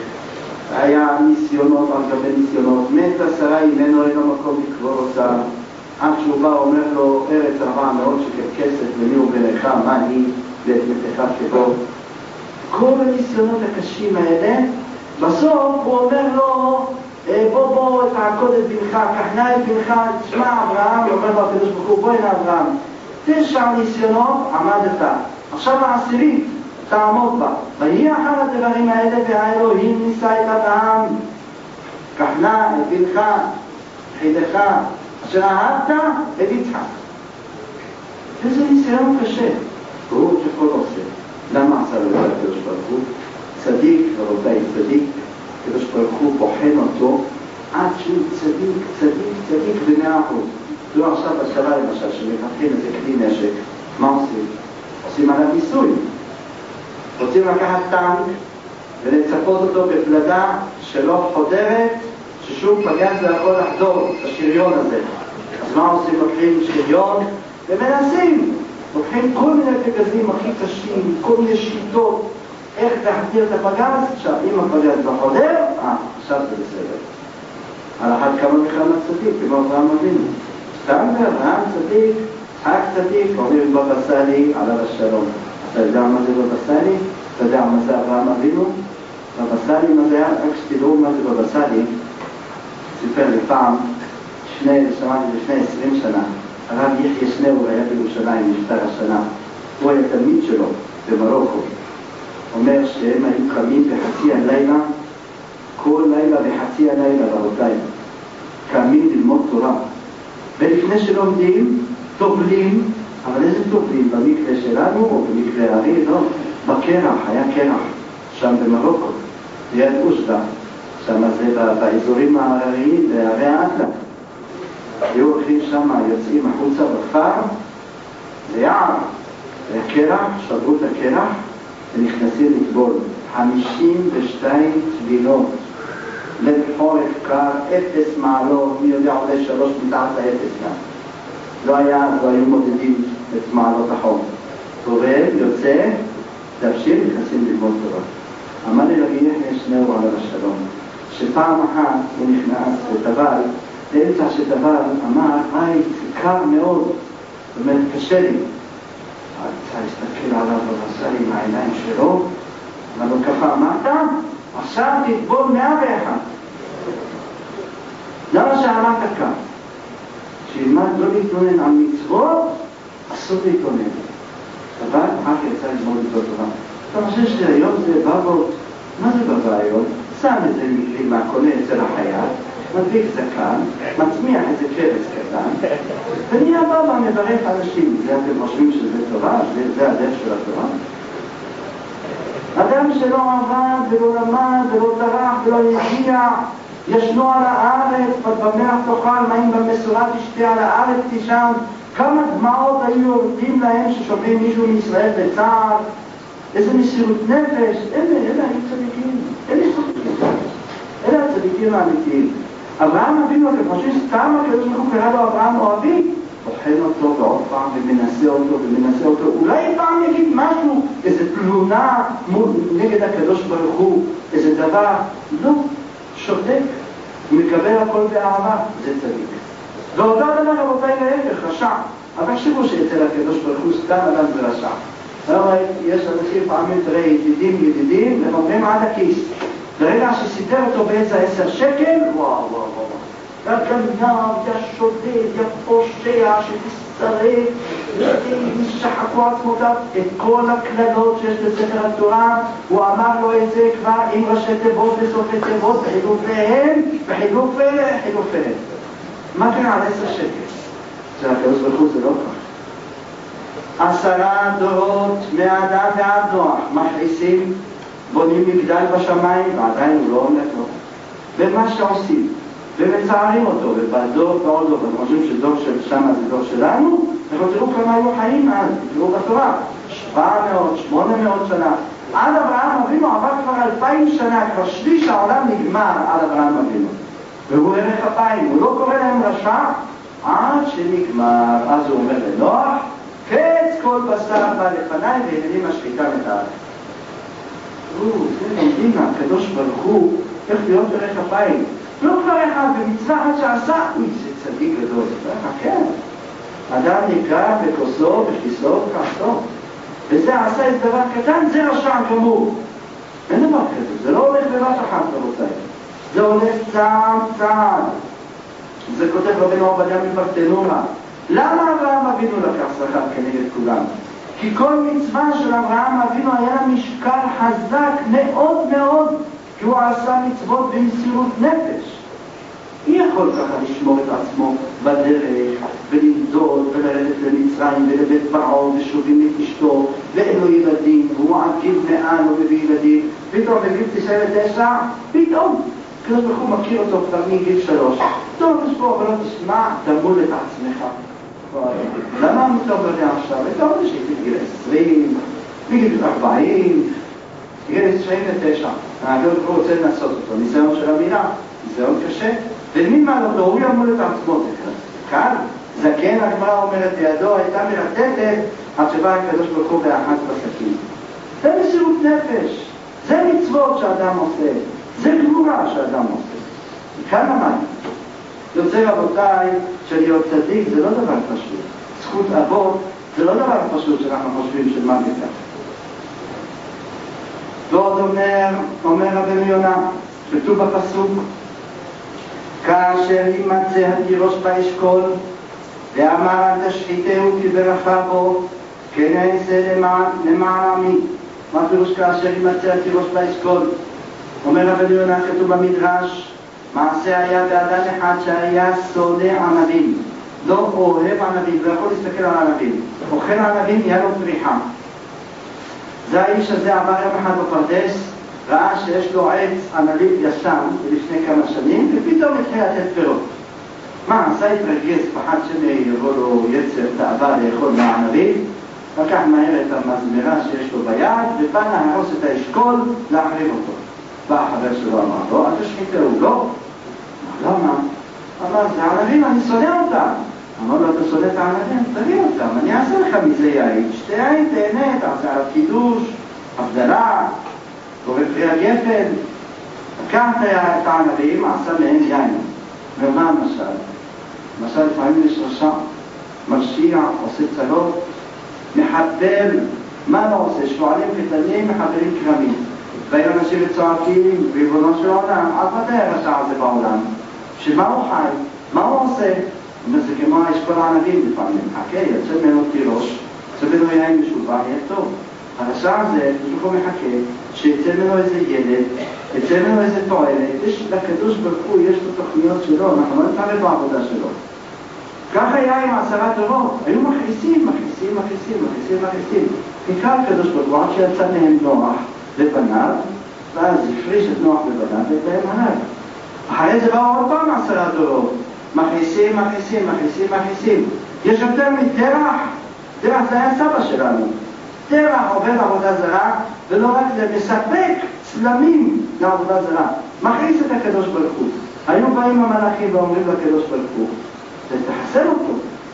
A: היה ניסיונות על גבי ניסיונות. מתה שרה ממנו, אין לו מקום לקבור אותה. עד שהוא בא אומר לו, ארץ רבה מאוד שכב כסף, למי הוא בנך, מה היא, ואת מתך כבו. כל הניסיונות הקשים האלה, בסוף הוא אומר לו, בוא בוא תעקוד את בנך, כחנה את בנך, תשמע אברהם, הוא אומר לו הקדוש ברוך הוא, בוא הנה אברהם. תשע ניסיונות עמדת, עכשיו העשירית, תעמוד בה. ויהי אחר הדברים האלה והאלוהים ניסה את אברהם, כחנה את בנך, חידך, אשר אהבת את יצחק. איזה ניסיון קשה. הוא שכל עושה. למה עשה לו את הקדוש ברוך הוא? צדיק, רבותיי, צדיק, הקדוש ברוך הוא בוחן אותו עד שהוא צדיק, צדיק, צדיק במאה אחוז. תראו עכשיו בשלב למשל שמפתחים איזה כלי נשק, מה עושים? עושים עליו ניסוי. רוצים לקחת טנק ולצפות אותו בפלדה שלא חודרת, ששום פגז לא יכול לחדור את השריון הזה. אז מה עושים? לוקחים שריון ומנסים. לוקחים כל מיני פגזים הכי קשים, כל מיני שיטות איך להחדיר את הפגז. עכשיו, אם הפגז לא חודר, אה, עכשיו זה בסדר. על אחת כמה וכמה צדיק, כמו אברהם אבינו. סתם ואברהם צדיק, רק צדיק, אומרים בבא סאלי עליו השלום. אתה יודע מה זה בבא סאלי? אתה יודע מה זה אברהם אבינו? בבא סאלי מה זה היה? רק שתדעו מה זה בבא סאלי. סיפר לי פעם, שני, שמעתי לפני עשרים שנה, הרב יחיה שניאור היה בירושלים, נפטר השנה. הוא היה תלמיד שלו במרוקו. אומר שהם היו קמים בחצי הלילה, כל לילה בחצי הלילה, רבותיי, קמים ללמוד תורה. ולפני שלומדים, טובלים, אבל איזה טובלים? במקרה שלנו או במקרה הרי? לא, בקרח, היה קרח, שם במרוקו, ליד אושדה, שם זה באזורים ההרריים, בהרי האטלס. היו הולכים שם, יוצאים החוצה בכפר, ליער, לקרח, שברו את הקרח, ונכנסים לטבול. חמישים ושתיים טבילות, לב חורף קר, אפס מעלות, מי יודע עולה שלוש מתחת לאפס כאן. לא היה, לא היו מודדים את מעלות החום. טובל, יוצא, תבשיל, נכנסים ללמוד תורה. אמר לי רבי יחיא שניאור עליו השלום, שפעם אחת הוא נכנס וטבל, באמצע שטבל אמר, היי, זה קר מאוד, זאת אומרת, קשה לי. הרצה הסתכל עליו ועשה לי מהעיניים שלו, אבל הוא ככה אמרת, עכשיו תטבול מאה ואחת. למה שאמרת כאן? שילמד לא להתלונן על מצוות, אסור להתלונן. אבל אחר יצא ללמוד את התורה. אתה חושב שהיום זה בבות, מה זה בבא היום? שם איזה מילים מהקונה אצל החייל, מדביק זקן, מצמיח איזה קרס קטן, ונהיה בבא מברך אנשים. זה אתם חושבים שזה תורה? זה, זה הדרך של התורה? אדם שלא עבד ולא למד ולא טרח ולא יגיע, ישנו על הארץ, במלח תאכל, מים במסורה תשתה, על הארץ תישן. כמה דמעות היו יורדים להם ששומעים מישהו מישראל בצער, איזה מסירות נפש. אלה, אלה היו צדיקים, אלה צדיקים, אלה הצדיקים האמיתיים. אברהם אבינו, אתם חושבים סתם הקדוש ברוך הוא קרא לו אברהם אוהבי? בוחן אותו ועוד פעם ומנסה אותו ומנסה אותו, אולי פעם יגיד משהו, איזה תלונה נגד הקדוש ברוך הוא, איזה דבר. לא, שותק, הוא מקבל הכל באהבה, זה צדיק. ואותו דבר רבותיי להפך, רשע. אבל תחשבו שאצל הקדוש ברוך הוא סתם אדם זה רשע. יש אנשים פעמים, תראה, ידידים ידידים, הם אומרים עד הכיס. ברגע שסידר אותו באיזה עשר שקל, וואו וואו וואו. והגנב, והשודד, והפושע, שתסתרק, ושחקו עצמותיו, את כל הכללות שיש בספר התורה, הוא אמר לו את זה כבר עם ראשי תיבות וסופי תיבות, בחילופיהם, בחילופיהם, בחילופיהם. מה קרה על עשר שקל? זה הקדוש ברוך הוא, זה לא כך. עשרה דורות מאדם ועד נוח מכניסים, בונים מגדל בשמיים, ועדיין הוא לא עומד לו. ומה שעושים, ומצערים אותו, ובדור ועוד דור, אנחנו חושבים שדור של שם זה דור שלנו, אנחנו תראו כמה היו חיים אז, תראו בתורה, שבע מאות, שמונה מאות שנה. עד אברהם אבינו עבר כבר אלפיים שנה, כבר שליש העולם נגמר על אברהם אבינו. והוא ערך אפיים, הוא לא קורא להם רשע, עד שנגמר. אז הוא אומר לנוח, קץ כל בשר בא לפניי והנני משחיתה את הארץ. זה לומדים מהקדוש ברוך הוא איך להיות ערך אפיים. לא כבר אחד במצווה עד שעשה, אוי, זה צדיק גדול, זה כן. אדם נקרא בכוסו, בכיסו, בכעסו. וזה עשה איזה דבר קטן, זה רשע גמור. אין דבר כזה, זה לא הולך בבת אחת רבותיי. זה הולך צעד צעד. זה כותב רבנו עובדיה מברטנורה. למה אברהם אבינו לקח שכר כנגד כולם? כי כל מצווה של אברהם אבינו היה לה משקל חזק מאוד מאוד, כי הוא עשה מצוות במסירות נפש. מי יכול ככה לשמור את עצמו בדרך, ולמדוד, ולרדת למצרים, ולבית פרעה, ושובים את אשתו, ואין לו ילדים, והוא עד גיל מאה לא מביא ילדים, פתאום בגיל תשעים ותשע, פתאום. הקדוש ברוך הוא מכיר אותו כבר מגיל שלוש. טוב, תשמור, אבל לא תשמע, תמול את עצמך. למה מותר בזה עכשיו? אתה אומר שהייתי בגיל עשרים, בגיל ארבעים, בגיל תשעים ותשע. הקדוש ברוך הוא רוצה לנסות אותו. ניסיון של המילה, ניסיון קשה. ולמי מה לא, הוא ימול את עצמו. כאן, זקן הגמרא אומרת, ידו הייתה מרטטת, עד שבא הקדוש ברוך הוא באחת בסכין. זה מסירות נפש. זה מצוות שאדם עושה. זה גבורה שאדם עושה. כאן אמרתי. יוצא רבותיי, שלהיות צדיק זה לא דבר פשוט. זכות אבות זה לא דבר פשוט שאנחנו חושבים של מה בכך. ועוד אומר, אומר רבנו יונה, כתוב בפסוק, כאשר יימצא התירוש באשכול, ואמר אל תשחיתהו כי ברכה בו, כן אעשה למען עמי. מה פירוש כאשר יימצא התירוש באשכול? אומר רבנו יונה, כתוב במדרש, מעשה היה באדם אחד שהיה שונא ענבים, לא אוהב ענבים, לא יכול להסתכל על ענבים, אוכל ענבים, יהיה לו פריחה. זה האיש הזה עבר יום אחד בפרדס, ראה שיש לו עץ ענבים ישן לפני כמה שנים, ופתאום התחיל לתת פירות. מה, עשה התרגז, פחד שיבוא לו יצר תאווה לאכול מהענבים, לקח מהר את המזמרה שיש לו ביד, ובא להרוס את האשכול, להחריב אותו. בא החבר שלו אמר, לא, אל תשחיתהו, לא. למה? אמר, זה ענבים, אני שונא אותם. אמר לו, אתה שונא את הענבים? תביא אותם, אני אעשה לך מזה יין, שתי יין, תהנה, תעשה על קידוש, הבדלה, קורא פרי הגפן, לקח את הענבים, עשה מהם יין. ומה המשל? המשל לפעמים יש רשע, מרשיע, עושה צרות, מחבל, מה לא עושה? שועלים קטנים, מחברים כרמים. והיו אנשים וצועקים, ריבונו של עולם, עד מתי הרשע הזה בעולם? שמה הוא חי? מה הוא עושה? זה כמו יש כל הענבים לפעמים, חכה, יוצא ממנו תירוש, יוצא ממנו יין משובח, יהיה טוב. הרשע הזה, הוא מחכה, שיצא ממנו איזה ילד, יצא ממנו איזה תועלת, יש לקדוש ברוך הוא, יש לו תוכניות שלו, אנחנו לא נתערב בעבודה שלו. כך היה עם עשרה דורות, היו מכניסים, מכניסים, מכניסים, מכניסים, מכניסים. נקרא הקדוש ברוך הוא, שיצא מהם נוח לבניו, ואז הפריש את נוח לבניו ואת להם עליו. אחרי זה באו עוד פעם עשרה דורות, מכניסים, מכניסים, מכניסים, מכניסים. יש יותר מתרח, תרח זה היה סבא שלנו. תרח עובד עבודה זרה, ולא רק זה, מספק צלמים לעבודה זרה. מכניס את הקדוש ברוך הוא. היו באים המלאכים ואומרים לקדוש ברוך הוא, תחסל אותו.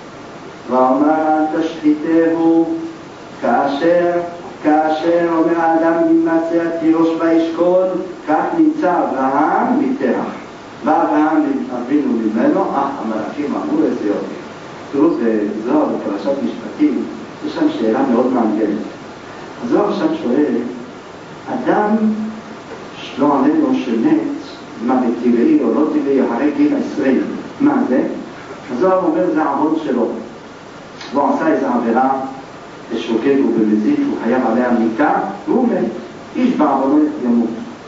A: ואומר, תשחיתהו, כאשר, כאשר אומר האדם נמצא תירוש באשכול, כך נמצא אברהם מתרח. ואברהם אבינו ממנו, אך המלאכים אמרו איזה יופי. תראו, בזוהר, בפרשת משפטים, יש שם שאלה מאוד מעניינת. הזוהר שם שואל, אדם שלא עלינו שמת, מה בטבעי או לא טבעי, אחרי גיל עשרים, מה זה? הזוהר אומר, זה העבוד שלו. הוא עשה איזו עבירה, בשוגג ובמזיק, הוא חייב עליה מיתה, והוא מת. איש בעוונות ימות.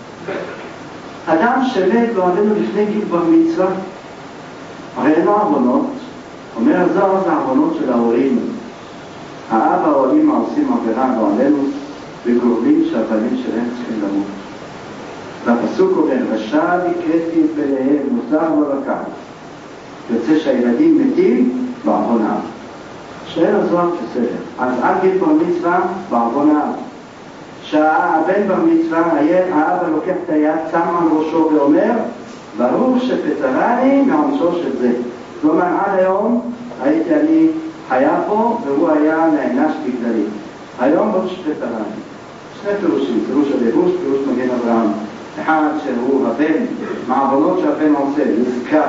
A: אדם שמת לא עלינו לפני גיל בר מצווה, הרי אין לו עוונות. אומר הזוהר, זה העוונות של ההורים. האבא או האמא עושים עבירה לא עלינו, וגורמים שהבנים שלהם צריכים למות. והפסוק אומר, רשע לקראתי את בניהם, מוזר ולקח. יוצא שהילדים מתים בעוונה. שאין הזוהר בסדר. אז עד גיל בר מצווה בעוונה. שהבן בר מצווה, האבא לוקח את היד, שם על ראשו ואומר, ברור שפטרני מעונשו של זה. כלומר, עד היום הייתי אני חיה פה, והוא היה נענש בגללי. היום ברור שפטרני. שני פירושים, פירוש הלבוש, פירוש מגן אברהם. אחד שהוא הבן, מעוונות שהבן עושה, נזכר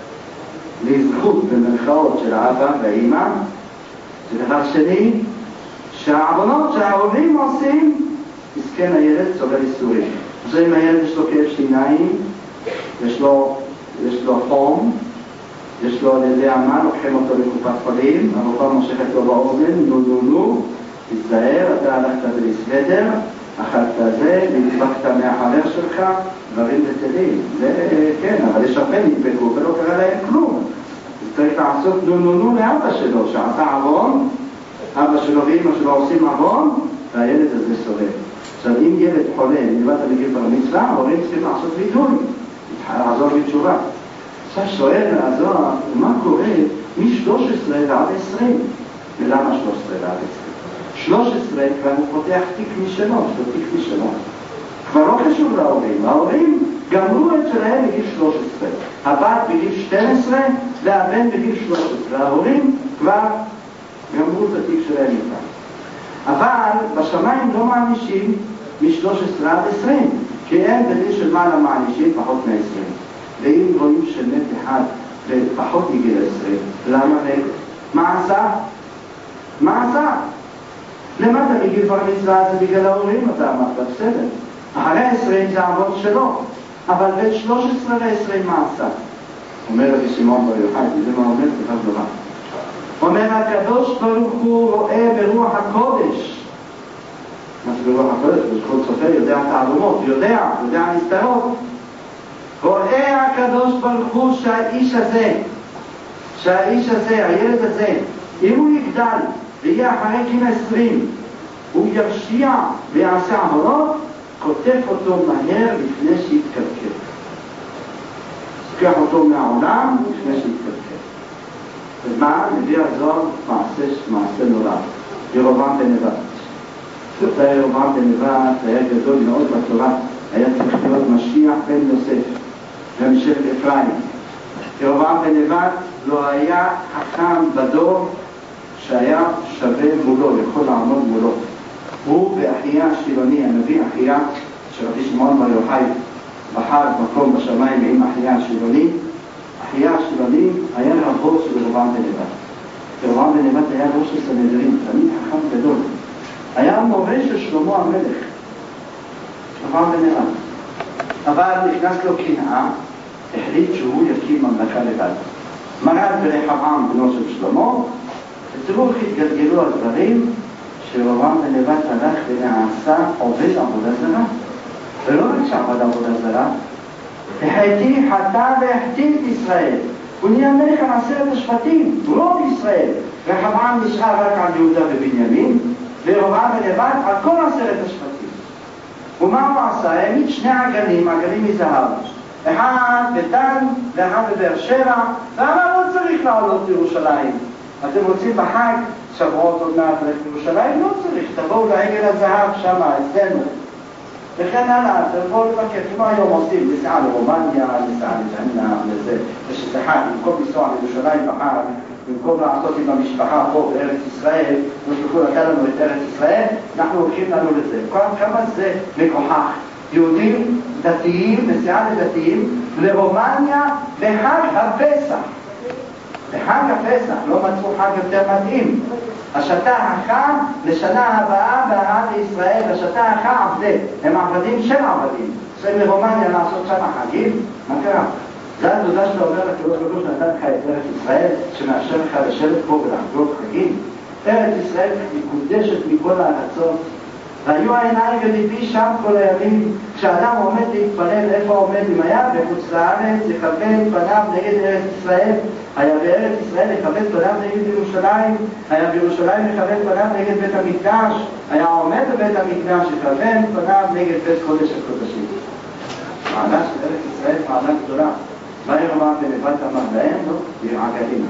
A: לזכות במרכאות של האבא והאמא. ודבר שני, שהעוונות שההורים עושים, מסכן הילד סובל איסורים. אז אם הילד יש לו כאב שיניים, יש לו, יש לו חום, יש לו על ידי אמה, לוקחים אותו לקופת חולים, הרופאה מושכת לו באוזן, נו נו נו, תזדהר, אתה הלכת בלסוודר, אכלת זה, נדבקת מהחבר שלך, דברים בטלים. זה כן, אבל יש הרבה נדבקו ולא קרה להם כלום. צריך לעשות נו נו נו לאבא שלו, שעשה עוון, אבא שלו ואמא שלו עושים עוון, והילד הזה סובל. עכשיו, אם ילד חולה, נלבד בגיל בר מצווה, ההורים צריכים לעשות וידוי, לעזור בתשובה. עכשיו שואל לעזור, מה קורה מ-שלוש עשרה ועד עשרים? ולמה שלוש עשרה ועד עשרים? שלוש עשרה כבר הוא פותח תיק משלו, יש לו תיק משלו. כבר לא חשוב להורים, ההורים גמרו את שלהם בגיל שלוש עשרה. הבת בגיל שתים עשרה והבן בגיל שלוש עשרה. ההורים כבר גמרו את התיק שלהם איתם. אבל בשמיים לא מענישים מ-שלוש עשרה עד עשרים, כי אין בדין של מעלה מענישים פחות מ-עשרים. ואם רואים שמת אחד ופחות מגיל עשרים, למה מת? מה עשה? מה עשה? למטה מגיל בר מצווה זה בגלל ההורים, אתה אמרת, בסדר. אחרי עשרים זה העבוד שלו, אבל בין שלוש עשרה ל-עשרים מה עשה? אומר רבי שמעון בר יוחאי, זה מה אומר? זה דבר נורא. אומר הקדוש ברוך הוא רואה ברוח הקודש. מה זה ברוח הקודש? בזכות סופר יודע תעלומות, יודע, יודע נסתרות. רואה הקדוש ברוך הוא שהאיש הזה, שהאיש הזה, הילד הזה, אם הוא יגדל ויהיה אחרי גיל עשרים, הוא ירשיע ויעשה עבורות, כותב אותו מהר לפני שיתקלקל. לוקח אותו מהעולם לפני שיתקלקל. ומה? מביא הזוהר מעשה, מעשה נורא. ירובעם בן נבט. סרטי ירובעם בן נבט היה גדול מאוד בתורה. היה צריך להיות משיח בן יוסף. ומשבט אפרים. ירובעם בן נבט לא היה חכם בדור שהיה שווה מולו, יכול לעמוד מולו. הוא ואחיה השילוני, הנביא אחיה, שרבי שמעון בר יוחאי בחר מקום בשמיים עם אחיה השילוני. אחיה השילוני היה רבו של ירבעם בן נבט. ירבעם בן נבט היה ראש הסנהדרין, תמיד חכם גדול. היה מורה של שלמה המלך, ירבעם בן נבט. אבל נכנס לו קנאה, החליט שהוא יקים ממלכה לבד. מרד ברחבעם בנו של שלמה, ותראו איך התגלגלו הדברים, שירבעם בן נבט הלך ונעשה עובד עבודה זרה. ולא רק שעבד עבודה זרה, החטיא, חטא והחטיא את ישראל. הוא נהיה מלך על עשרת השבטים, רוב ישראל. רחבעם נשאר רק על יהודה ובנימין, וירבעם בן נבט על כל עשרת השבטים. ומה הוא עשה? העמיד שני עגלים, עגלים מזהב. אחד בדן ואחד בבאר שבע, ואמר לא צריך לעלות לירושלים. אתם רוצים בחג שבועות עוד מעט ללכת לירושלים? לא צריך, תבואו לעגל הזהב שם, אצלנו. וכן הלאה, תבואו לבקר, כמו היום עושים, נסיעה לרומניה, נסיעה לג'ננה, לזה, ושזה חג, במקום לנסוע לירושלים בחג, במקום לעשות עם המשפחה פה בארץ ישראל, ושלחו לתת לנו את ארץ ישראל, אנחנו הולכים לנו לזה. כמה זה מכוחך? יהודים דתיים, נסיעה לדתיים, לרומניה בחג הפסח. בחג הפסח, לא מצאו חג יותר מתאים. השתה החם לשנה הבאה והעד לישראל, השתה החם עבדי, הם עבדים של עבדים. צריכים לרומניה לעשות שם חגים, מה קרה? זה התודה שאתה אומר לקדוש ברוך הוא שנתן לך את ארץ ישראל, שמאשר לך לשבת פה ולחגוג חגים. ארץ ישראל מקודשת מכל הארצות, והיו העיניים בליבי שם כל הימים. כשאדם עומד להתפלל, איפה עומד? אם היה בחוץ לארץ, לכוון פניו נגד ארץ ישראל, היה בארץ ישראל לכוון פניו נגד ירושלים, היה בירושלים לכוון פניו נגד בית המקדש, היה עומד בבית המקדש, לכוון פניו נגד בית קודש הקודשים. מעלה של ארץ ישראל, מעלה גדולה. מה ירבעם בן נבט אמר להם? לא, עם עגלים.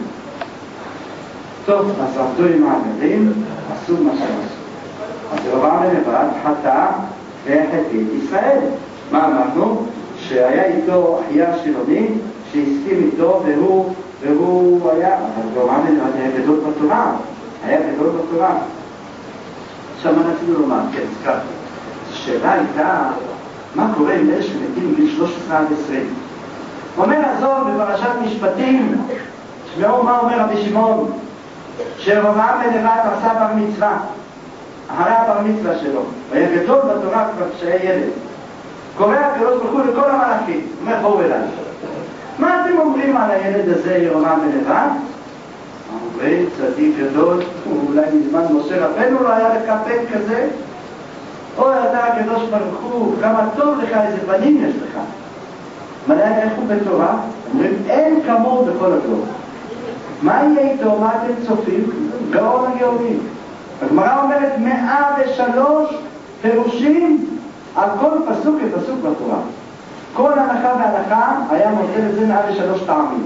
A: טוב, אז עבדו עם העגלים, עשו מה שעשו. אז ירבעם בן נבט חטא והחטיא את ישראל. מה אמרנו? שהיה איתו אחיה השילוני שהסכים איתו, והוא, והוא היה, אבל ירבעם בן נבט היה גדול בתורה, היה גדול בתורה. עכשיו מה רצינו לומר? כן, הזכרתי. השאלה הייתה, מה קורה עם אלה שמתים בגיל שלוש עשרה עד עשרים? אומר הזוהר בפרשת משפטים, שמעו מה אומר רבי שמעון, שירבעם בן נבט עשה בר מצווה, אחרי הבר מצווה שלו, והיה גדול בתורה כבר כשהיה ילד. קורא הקדוש ברוך הוא לכל המלאכים, אומר בואו אליי. מה אתם אומרים על הילד הזה ירבעם בן נבט? אומרים צדיק גדול, אולי מזמן משה רבנו לא היה לקפל כזה. אוי אתה הקדוש ברוך הוא, כמה טוב לך, איזה בנים יש לך. מלא איך הוא בתורה? אומרים אין כמוהו בכל הדור. מה יהיה איתו? מה אתם צופים? גאון הגאונים. הגמרא אומרת מאה ושלוש פירושים על כל פסוק ופסוק בתורה. כל הנחה והנחה היה נותן לזה מאה ושלוש טעמים.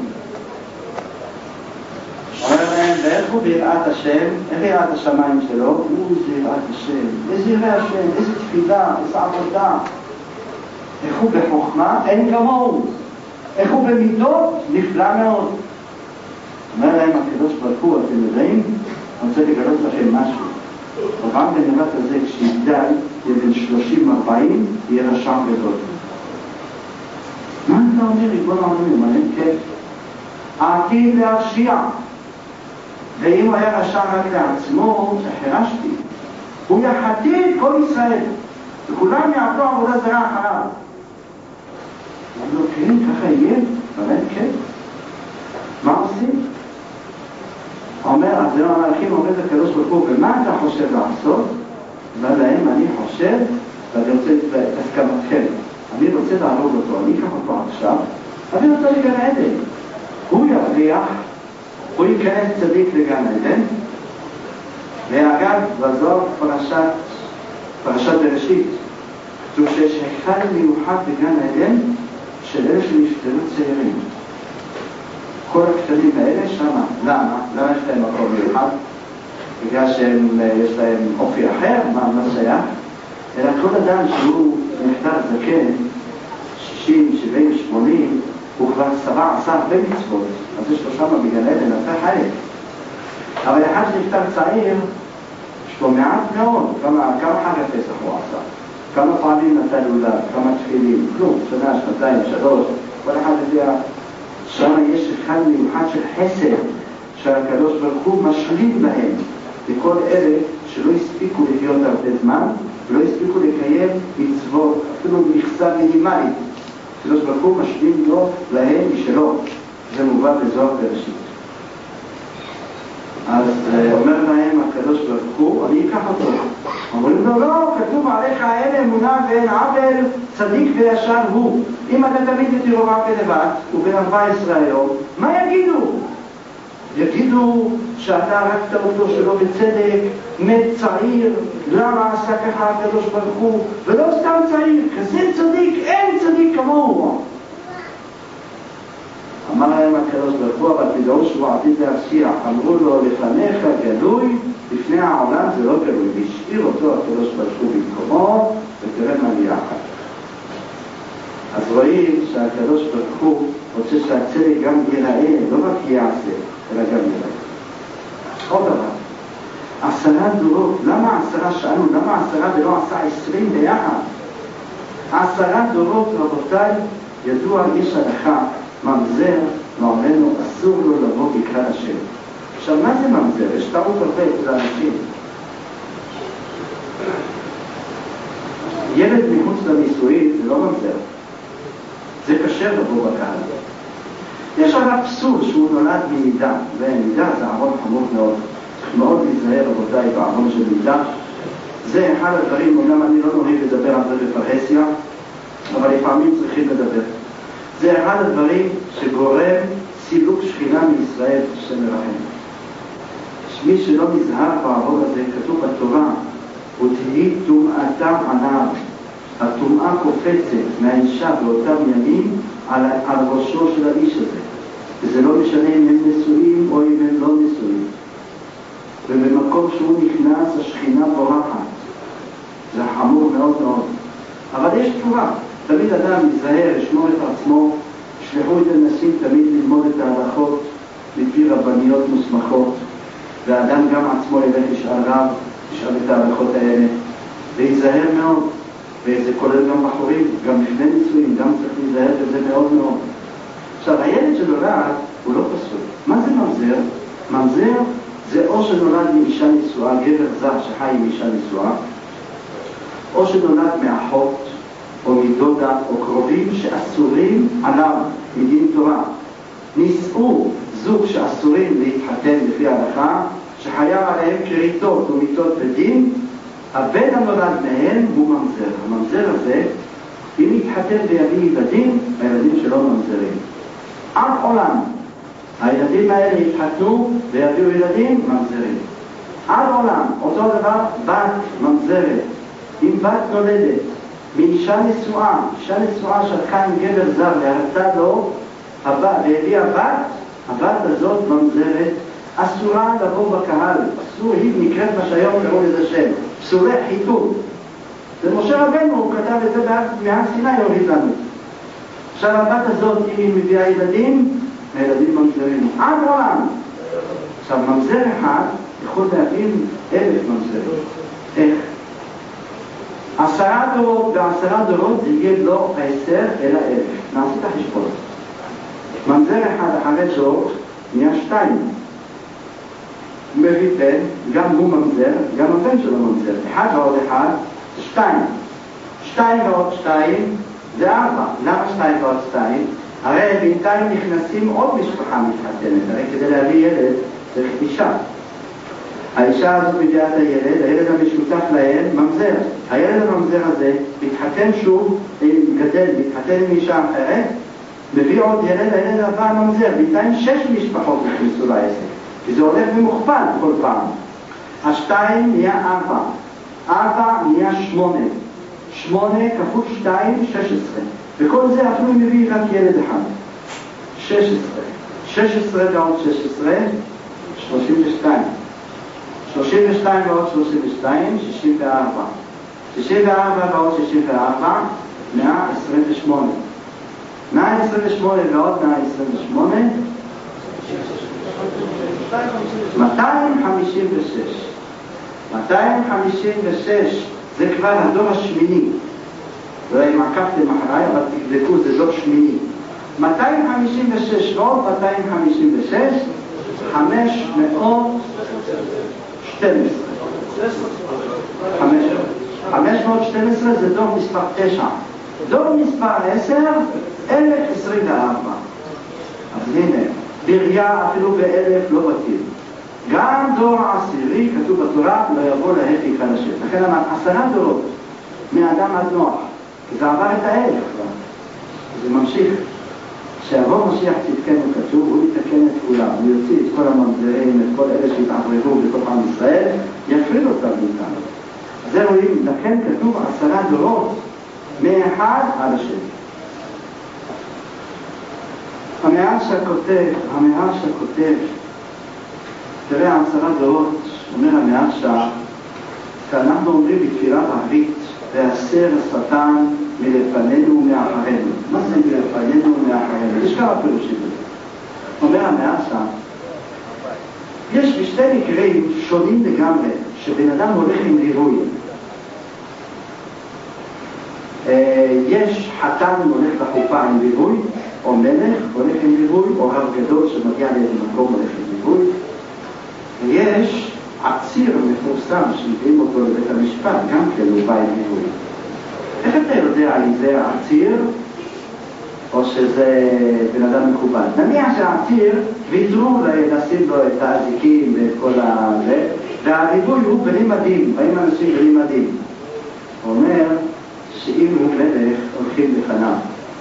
A: אומר להם, ואיך הוא ביראת השם? איך יראת השמיים שלו? הוא זה יראת השם. איזה ירא השם? איזה תפילה? איזה עבודה? איך הוא בחוכמה? אין כמוהו. איך הוא במידות? נפלא מאוד. אומר להם הקדוש ברוך הוא, אתם יודעים? אני רוצה לגלות לכם משהו. ירבעם בן נבט הזה כשיגדל, יהיה בין שלושים ארבעים, יהיה רשע גדול. מה אתה אומר? ריבון העולמים, מה אין כיף? העתיד להרשיע. ואם הוא היה רשע רק לעצמו, החרשתי. הוא יחטיא את כל ישראל. וכולם יעבדו עבודה זרה אחריו. אמרו, כן, ככה יהיה? אבל אין כיף. מה עושים? אומר, אז זה המלאכים אומר לקדוש ברוך הוא, ומה אתה חושב לעשות? אומר להם, אני חושב, ואני רוצה את הסכמתכם. אני רוצה להרוג אותו, אני אקח אותו עכשיו, אני רוצה לגן עדן. הוא ירוויח, הוא ייכנס צדיק לגן עדן, ואגב, בזאת פרשת, פרשת בראשית, כתוב שיש היכל מיוחד בגן עדן של אלה שנפטרו צעירים. כל הקטנים האלה שמה. למה? למה יש להם מקום מיוחד? בגלל שיש להם אופי אחר? מה, מה שייך? אלא כל אדם שהוא נפטר זקן, שישים, שבעים, שמונים, הוא כבר שרה עשה הרבה מצוות, אז יש לו שמה בגן עדן, אחרי חלק. אבל אחד שנפטר צעיר, יש לו מעט מאוד, כמה, כמה חג הפסח הוא עשה, כמה פעמים נתן לולד, כמה תפילים, כלום, שנה, שנתיים, שלוש, כל אחד יודע, שמה יש אחד מיוחד של חסד, שהקדוש ברוך הוא משלים בהם, לכל אלה שלא הספיקו לחיות הרבה זמן, ולא הספיקו לקיים מצוות, אפילו מכסה מינימלית, הקדוש ברוך הוא משלים לו להם משלו, זה מובא בזוהר בראשית. אז אומר להם הקדוש ברוך הוא, אני אקח אותו. אומרים לו, לא, כתוב עליך אין אמונה ואין עוול, צדיק וישר הוא. אם אתה תמיד תראו רק בלבד, ובין ארבע עשרה היום, מה יגידו? יגידו שאתה הרגת אותו שלא בצדק, מת צעיר, למה עשה ככה הקדוש ברוך הוא, ולא סתם צעיר, כזה צדיק, אין צדיק כמוהו. אמר להם הקדוש ברוך הוא, אבל תדעו שהוא עתיד להשיח. אמרו לו, לפניך גלוי, לפני העולם זה לא גלוי. והשאיר אותו הקדוש ברוך הוא במקומו, ותראה מה נהיה אחר. אז רואים שהקדוש ברוך הוא רוצה שהצדק גם ייראה, לא רק יעשה, אלא גם ייראה. עוד דבר, עשרה דורות, למה עשרה שאלנו, למה עשרה ולא עשה עשרים ביחד? עשרה דורות, רבותיי, ידוע איש הלכה, ממזר, מעמנו, אסור לו לבוא בקראת השם. עכשיו, מה זה ממזר? יש טעות הרבה אצל האנשים. ילד מחוץ לנישואין זה לא ממזר. זה קשה לבוא בקהל. יש עליו פסול שהוא נולד מנידה, ונידה זה ערון חמור מאוד. צריך מאוד להיזהר, רבותיי, בערון של נידה. זה אחד הדברים, אומנם אני לא נוהג לדבר על זה בפרהסיה, אבל לפעמים צריכים לדבר. זה אחד הדברים שגורם סילוק שכינה מישראל שמרחם. מי שלא נזהר בעבור הזה, כתוב בתורה, ותהי טומאתם עליו. הטומאה קופצת מהאישה באותם ימים על, על ראשו של האיש הזה. וזה לא משנה אם הם נשואים או אם הם לא נשואים. ובמקום שהוא נכנס, השכינה בורחת. זה חמור מאוד מאוד. אבל יש תשובה. תמיד אדם יזהר, ישמור את עצמו, שלחו את הנשים תמיד ללמוד את ההלכות לפי רבניות מוסמכות, והאדם גם עצמו ילך לשאל רב, לשאל את ההלכות האלה, ויזהר מאוד, וזה כולל גם בחורים, גם לפני נישואים, גם צריך להיזהר בזה מאוד מאוד. עכשיו, הילד שנולד הוא לא פסול. מה זה ממזר? ממזר זה או שנולד מאישה נשואה, גבר זר שחי עם אישה נשואה, או שנולד מאחות, או מדודה, או קרובים שאסורים עליו מדין תורה. נישאו זוג שאסורים להתחתן לפי ההלכה, שחייב עליהם כריתות ומיתות בדין, הבן הנולד מהם הוא ממזר. הממזר הזה, אם יתחתן ויביא ילדים, הילדים שלו ממזרים. עד עולם, הילדים האלה יתחתנו ויביאו ילדים ממזרים. עד עולם, אותו דבר, בת ממזרת. אם בת נולדת, מאישה נשואה, אישה נשואה שלחה עם גבר זר והרתה לו, והביאה בת, הבת הזאת ממזרת, אסורה לבוא בקהל, אסור, היא נקראת מה שהיום קראו לזה שם, פסולי חיתות. ומשה רבנו הוא כתב את זה מהר סיני, הוריד לנו. עכשיו הבת הזאת, אם היא מביאה ילדים, הילדים ממזרים. עד עולם. עכשיו ממזר אחד יכול להבין אלף ממזרים. איך? עשרה דורות ועשרה דורות זה יהיה לא עשר אלא אלף. נעשה את החשבון. ממזר אחד אחרי זאת נהיה שתיים. מביא בן, גם הוא ממזר, גם הבן שלו ממזר. אחד ועוד אחד זה שתיים. שתיים ועוד שתיים זה ארבע. למה שתיים ועוד שתיים? הרי בינתיים נכנסים עוד משפחה מתחתנת. הרי כדי להביא ילד צריך אישה. האישה הזאת מביאה את הילד, הילד המשותף להם ממזר. הילד הממזר הזה מתחתן שוב, גדל, מתחתן עם אישה אחרת, מביא עוד ילד, הילד הבא ממזר. בינתיים שש משפחות נכנסו לעסק, כי זה הולך ומוכפל כל פעם. השתיים נהיה ארבע, ארבע נהיה שמונה, שמונה כפול שתיים, שש עשרה. וכל זה אפילו מביא רק ילד אחד. שש עשרה. שש עשרה ועוד שש עשרה, שלושים ושתיים. שלושים ושתיים ועוד שלושים ושתיים, שישים וארבע. שישים וארבע ועוד שישים וארבע, מאה עשרים ושמונה. מאה עשרים ושמונה ועוד מאה עשרים ושמונה, מאתיים חמישים ושש. מאתיים חמישים ושש זה כבר הדור השמיני. לא אם עקבתם אחריי, אבל תבדקו, זה דור שמיני. מאתיים חמישים ושש ועוד מאתיים חמישים ושש, חמש מאות ושתים עשרה. חמש מאות ושתים עשרה זה דור מספר תשע. דור מספר עשר, אלף עשרים וארבע. אז הנה, בריה אפילו באלף לא בתים. גם דור העשירי, כתוב בתורה, לא יבוא להפך על השם. לכן אמר, עשרה דורות, מאדם עד נוח. כי זה עבר את האלף כבר. זה ממשיך. כשעבור משיח צדקנו כתוב, הוא יתקן את כולם. הוא יוציא את כל הממזרים, את כל אלה שהתערבבו בתוך עם ישראל, יפריד אותם מאיתנו. אז זה רואים, לכן כתוב עשרה דורות, מאחד עד השני. המעט שכותב, המעט שכותב, תראה עשרה דורות, אומר המעט שה, שאנחנו אומרים בתפילה בערבית, והסר השטן מלפנינו ומאחרינו. מה זה מלפנינו ומאחרינו? יש כמה פירושים בזה. אומר המעט שה, יש בשתי מקרים שונים לגמרי, שבן אדם הולך עם ליווי. יש חתן הולך לחופה עם ליווי, או מלך הולך עם ליווי, או רב גדול שמגיע לאיזה מקום הולך עם ליווי. ויש עציר מפורסם שמביאים אותו לבית המשפט, גם כן הוא בא עם ליווי. איך אתה יודע אם זה עציר, או שזה בן אדם מכובד? נניח שהעציר ויתרו לשים לו את האזיקים ואת כל הזה, והליווי הוא בלי מדים, באים אנשים בלי מדים. הוא אומר, שאם הוא מלך הולכים לפניו,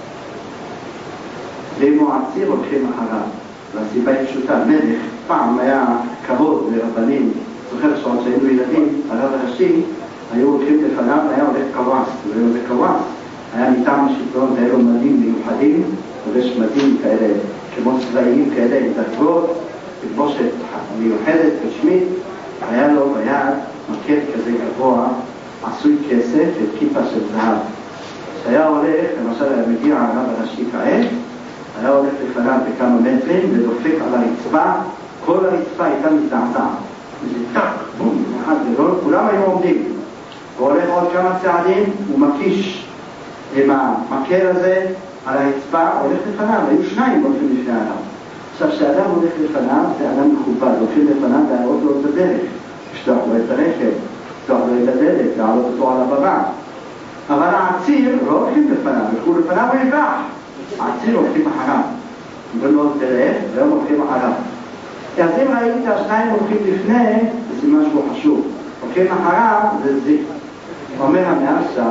A: ואם הוא עציר הולכים אחריו. והסיבה היא פשוטה, מלך פעם היה כבוד לרבנים, זוכר שעוד שהיינו ילדים, הרב הראשי, היו הולכים לפניו והיה הולך קוואס, וזה קוואס, היה מטעם השלטון והיה לו מדים מיוחדים, ויש מדים כאלה, כמו צבאיים כאלה, עם דרגות, תלבושת מיוחדת רשמית, היה לו ביד מקל כזה גבוה, עשוי כסף וכיפה של זהב. כשהיה הולך, למשל היה מגיע הרב הראשי כעת, היה הולך לפניו בכמה מטרים ודופק על הרצפה, כל הרצפה הייתה מזדעזעת. וזה טק, בום, אחד גדול, כולם היו עומדים. הוא הולך עוד כמה צעדים, הוא מקיש עם המקל הזה על הרצפה, הולך לפניו, היו שניים הולכים לפני עליו. עכשיו, כשאדם הולך לפניו, זה אדם מכובד, הולכים לפניו להראות לו את הדרך, לשלוח לו את הרכב, לפתוח לו את הדלת, להעלות אותו על הבמה. אבל העציר לא הולכים לפניו, הולכו לפניו הוא יברח. העציר הולכים אחריו. אומרים לו תלך, והם הולכים אחריו. אז אם ראית השניים הולכים לפני, זה משהו חשוב. הולכים אחריו, זה זיק. אומר המאסה,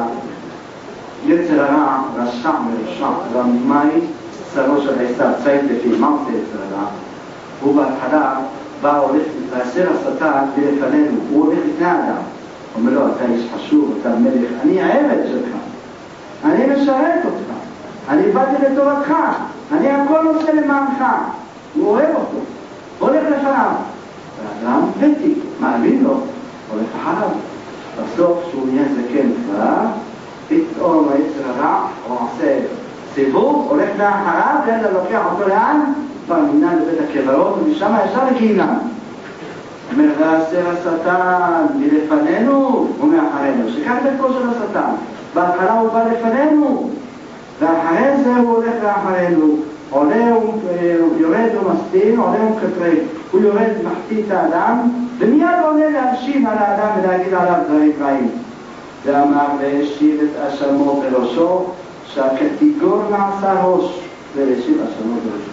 A: יצר הרע, רשע מרשע, רמי, שרו של עשיו, צייד לפי, מה עושה יצר הרע? הוא בהתחלה בא הולך להסר השטן ולפנינו, הוא הולך לפני האדם. אומר לו, אתה איש חשוב, אתה מלך, אני העבד שלך, אני משרת אותך, אני באתי לטובתך, אני הכל עושה למענך, הוא אוהב אותו, הולך לפניו. והאדם פתיק, מאמין לו, הולך אחריו. בסוף שהוא נהיה זקן כבר, פתאום היצר הרע, הוא עושה סיבוב, הולך לאחריו, ואלה לוקח אותו לאן? פרמינה לבית הקברות, ומשם ישר לגיהינום. אומר, והסר השטן מלפנינו ומאחרינו, שכאן ביתו של השטן. בהתחלה הוא בא לפנינו, ואחרי זה הוא הולך לאחרינו. עולה, הוא יורד ומסתין, עולה ומקטרק. הוא יורד מחטיא את האדם, ומיד עולה להאשים על האדם ולהגיד עליו דברים רעים. ואמר, והשיב את אשמו בראשו, שהקטיגור נעשה ראש, והשיב אשמו בראשו.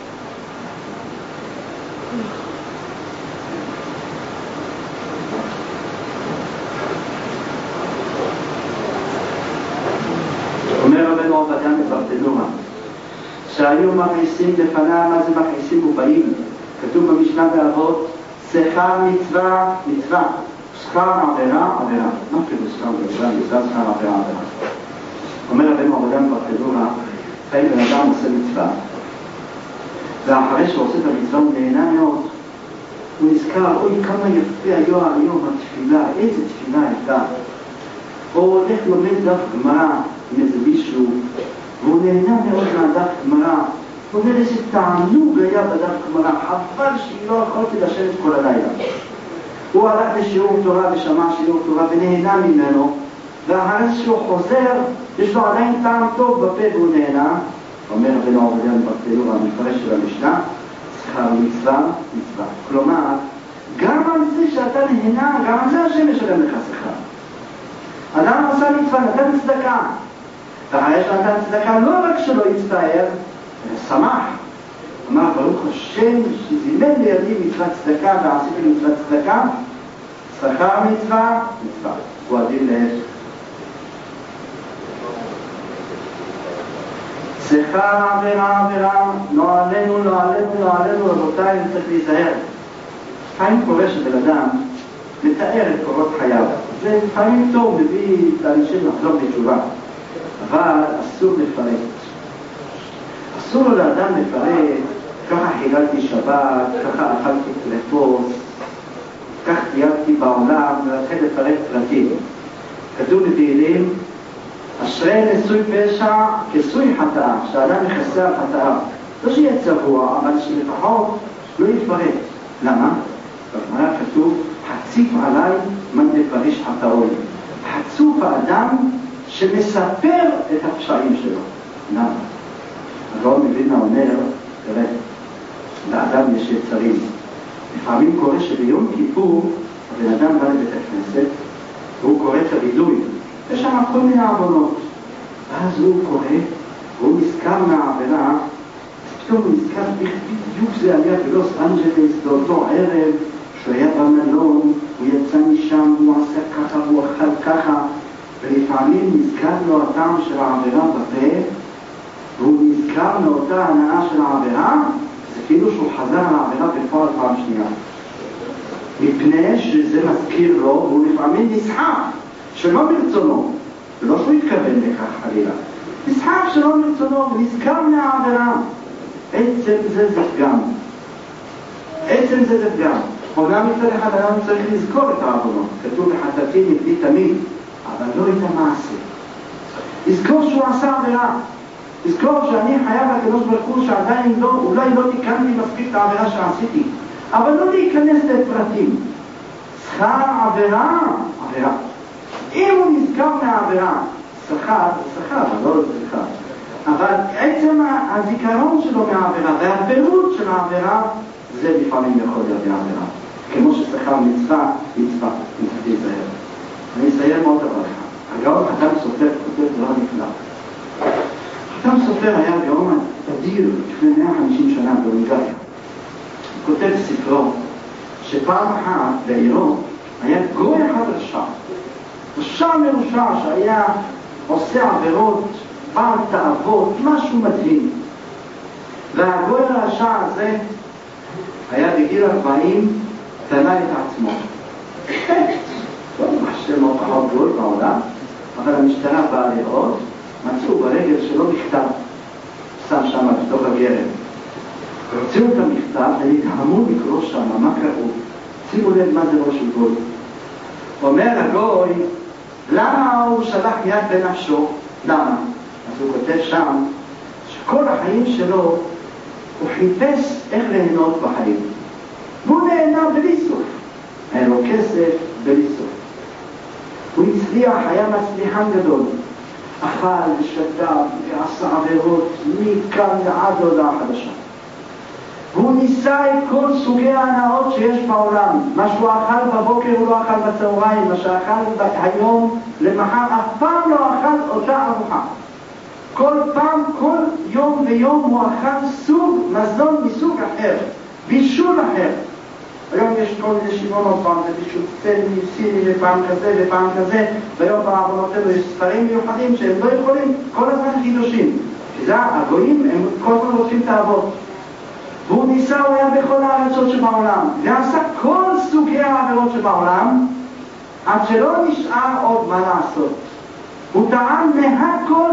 A: אומר רבנו עובדיה מברטנורה, שהיו מכניסים לפניו, מה זה מכניסים ובאים? כתוב במשנה באבות, שכר מצווה, מצווה, שכר עבירה, עבירה. מה כתוב שכר מצווה, מצווה, שכר עבירה, עבירה? אומר רבנו עובדיה מברטנורה, חיים בן אדם עושה מצווה, ואחרי שהוא עושה את המצווה הוא נהנה מאוד. הוא נזכר, אוי כמה יפה היה היום התפילה, איזה תפילה הייתה. הוא הולך לומד דף גמרא עם איזה מישהו, והוא נהנה מאוד מהדף גמרא. הוא אומר איזה תענוג היה בדף גמרא, חבל שהיא לא יכולתי לשבת כל הלילה. הוא הלך לשיעור תורה ושמע שיעור תורה ונהנה ממנו, ואחרי שהוא חוזר, יש לו עדיין טעם טוב בפה והוא נהנה. אומר רבנו עובדיה בתיאור המפרש של המשנה, שכר מצווה, מצווה. כלומר, גם על זה שאתה נהנה, גם על זה השם ישלם לך שכר. אדם עושה מצווה, נתן צדקה. ואחרי שנתן צדקה, לא רק שלא יצטער, שמח. אמר, ברוך השם שזימן לידי מצוות צדקה ועשיתי מצוות צדקה, שכר מצווה, מצווה. הוא הדין להפך. שכר עבירה עבירה, לא עלינו, לא עלינו, לא עלינו, רבותיי, צריך להיזהר. לפעמים קורה שבן אדם מתאר את קורות חייו. זה לפעמים טוב, מביא את האנשים לחזור בתשובה. אבל אסור לפרט. אסור לו לאדם לפרט, ככה חיללתי שבת, ככה אכלתי קלפוס, כך טיילתי בעולם, ולכן לפרט פרטים. כתוב בתהילים, אשרי נשוי פשע כסוי חטאה, שהאדם יכסה על חטאה. לא שיהיה צבוע, אבל שלפחות לא יתפרט. למה? בגמרא כתוב, חציף עליי מן דפריש חטאוי. חצוף האדם שמספר את הפשעים שלו. למה? הגאון מווילנה אומר, תראה, לאדם יש יצרים. לפעמים קורה שביום כיפור, הבן אדם בא לבית הכנסת, והוא קורא את הווידוי. יש שם כל מיני עוונות. ואז הוא קורא, והוא נזכר מהעבירה, אז פתאום הוא נזכר בדיוק זה היה בלוס אנג'לס, באותו ערב, שהוא היה במלון, הוא יצא משם, הוא עשה ככה, הוא אכל ככה, ולפעמים נזכר לו הטעם של העבירה בפה, והוא נזכר מאותה הנאה של העבירה, זה כאילו שהוא חזר על העבירה בפועל פעם שנייה. מפני שזה מזכיר לו, והוא לפעמים נסחף, שלא ברצונו, ולא שהוא יתכוון לכך חלילה. נסחף שלא ברצונו, ונזכר מהעבירה. עצם זה זה פגם. עצם זה זה פגם. אומנם מצד אחד אדם צריך לזכור את העוונות. כתוב בחטאתי נגדי תמיד, אבל לא את המעשה. לזכור שהוא עשה עבירה. לזכור שאני חייב לקדוש ברוך הוא שעדיין לא, אולי לא תיקנתי מספיק את העבירה שעשיתי, אבל לא להיכנס לפרטים. שכר עבירה, עבירה. אם הוא נזכר מהעבירה, שכר, שכר, אבל לא שכר. אבל עצם הזיכרון שלו מהעבירה והפירוט של העבירה, זה לפעמים יכול להיות מהעבירה. כמו ששכר מצווה, מצווה, מצווה להיזהר. אני אסיים עוד דבר אחד. הגאון חתם סופר כותב דבר נפלא. חתם סופר היה גאון אדיר לפני מאה וחמישים שנה בהונגריה. הוא כותב ספרו שפעם אחת בעירו היה גוי אחד רשע. רשע מרושע שהיה עושה עבירות, פעם תאוות, משהו מדהים. והגוי הרשע הזה היה בגיל ארבעים, תנה את עצמו. טוב, משהו מאוד פחות גדול בעולם, אבל המשטרה באה לראות, מצאו ברגל שלו מכתב, שם שם בתוך הגרם. הוציאו את המכתב ונתהמו לקרוא שם, מה קראו? שימו לב מה זה ראש של גוי. אומר הגוי, למה הוא שלח יד בנפשו? למה? אז הוא כותב שם שכל החיים שלו הוא חיפש איך ליהנות בחיים. והוא נהנה בלי סוף. היה לו כסף בלי סוף. הוא הצליח, היה מצליחן גדול. אכל ושתה ועשה עבירות מכאן ועד להודעה חדשה. והוא ניסה את כל סוגי ההנאות שיש בעולם. מה שהוא אכל בבוקר הוא לא אכל בצהריים, מה שאכל היום למחר אף פעם לא אכל אותה ארוחה. כל פעם, כל יום ויום הוא אכל סוג מזון מסוג אחר, בישול אחר. היום יש כל מיני שימונות, פעם זה בישול צלמי, סיני ופעם כזה ופעם כזה, והיום בעבונות אלו יש ספרים מיוחדים שהם לא יכולים כל הזמן חידושים. שזה הגויים, הם כל הזמן רוצים תאוות. והוא ניסה, הוא היה בכל הארצות שבעולם, ועשה כל סוגי העבירות שבעולם, עד שלא נשאר עוד מה לעשות. הוא טען מהכל,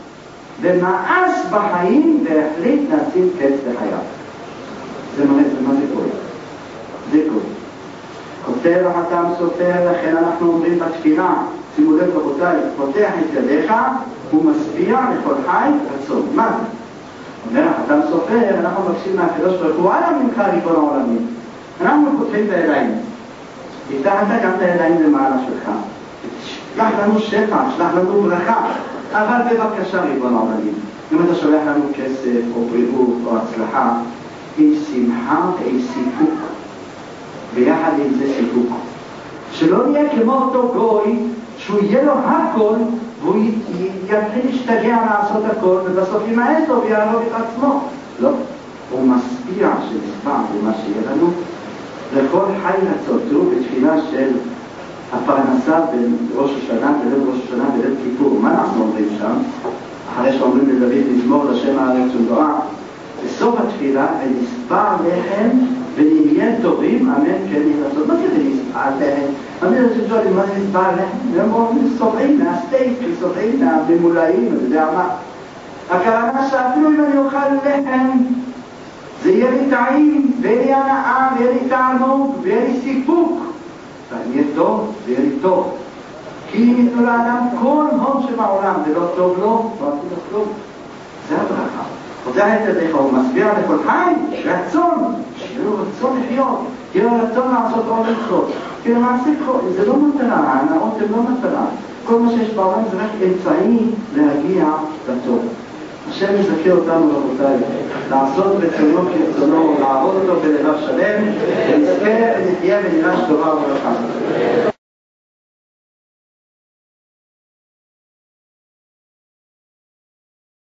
A: ומאס בחיים והחליט לשים קץ לחייו. זה מה זה, מה זה קורה? זה קורה. כותב החתם סופר, לכן אנחנו אומרים בתפילה, שימו לב רבותיי, פותח את ידיך ומשביע לכל חי רצון. מה זה? אומר החתם סופר, אנחנו מבקשים מהקדוש ברוך הוא, אנא ממך ריבון העולמים. אנחנו פותחים את הידיים. תפתח גם את הידיים למעלה שלך. שלח לנו שפע, שלח לנו ברכה. אבל בבקשה ריבון העולמים. אם אתה שולח לנו כסף או בריאות או הצלחה, עם שמחה ועם סיפוק. ביחד עם זה סיפוק. שלא נהיה כמו אותו גוי, שהוא יהיה לו הכל, והוא יתחיל להשתגע לעשות הכל, ובסוף ימאס לו ויעלוב את עצמו. לא. הוא משפיע שנספע במה שיהיה לנו. לכל חי רצון. תראו בתפילה של הפרנסה בין ראש השנה, בליל ראש השנה וליל כיפור. מה אנחנו אומרים שם? אחרי שאומרים לדוד מזמור לשם הארץ ולתורה, בסוף התפילה, ונספע לחם ונהיה טובים, אמן כן יהיה לעשות. מה זה נספע לחם? אני רוצה לשאול מה זה נספע לחם? הם אומרים סובעים מהסטייק, סובעים מהממולאים, אני יודע מה. הכוונה שאפילו אם אני אוכל לחם, זה יהיה לי טעים, ויהיה לי הנאה, ויהיה לי תענוג, ויהיה לי סיפוק. ואני אהיה טוב, ויהיה לי טוב. כי אם יתנו לאדם כל הון שבעולם, זה לא טוב לו, לא עשית כלום. זה הברכה. פותח את ידיך, הוא משביע לכל חי, רצון, שיהיה לו רצון לחיות, יהיה לו רצון לעשות עוד מצוות. כי למעשה זה לא מטרה, ההנאות הן לא מטרה. כל מה שיש בעולם זה רק אמצעי להגיע לטוב. השם יזכה אותנו רבותיי, לעשות רצונו כרצונו, לעבוד אותו בלבב שלם, ונזכה ונחיה ונראה שטובה וברכה.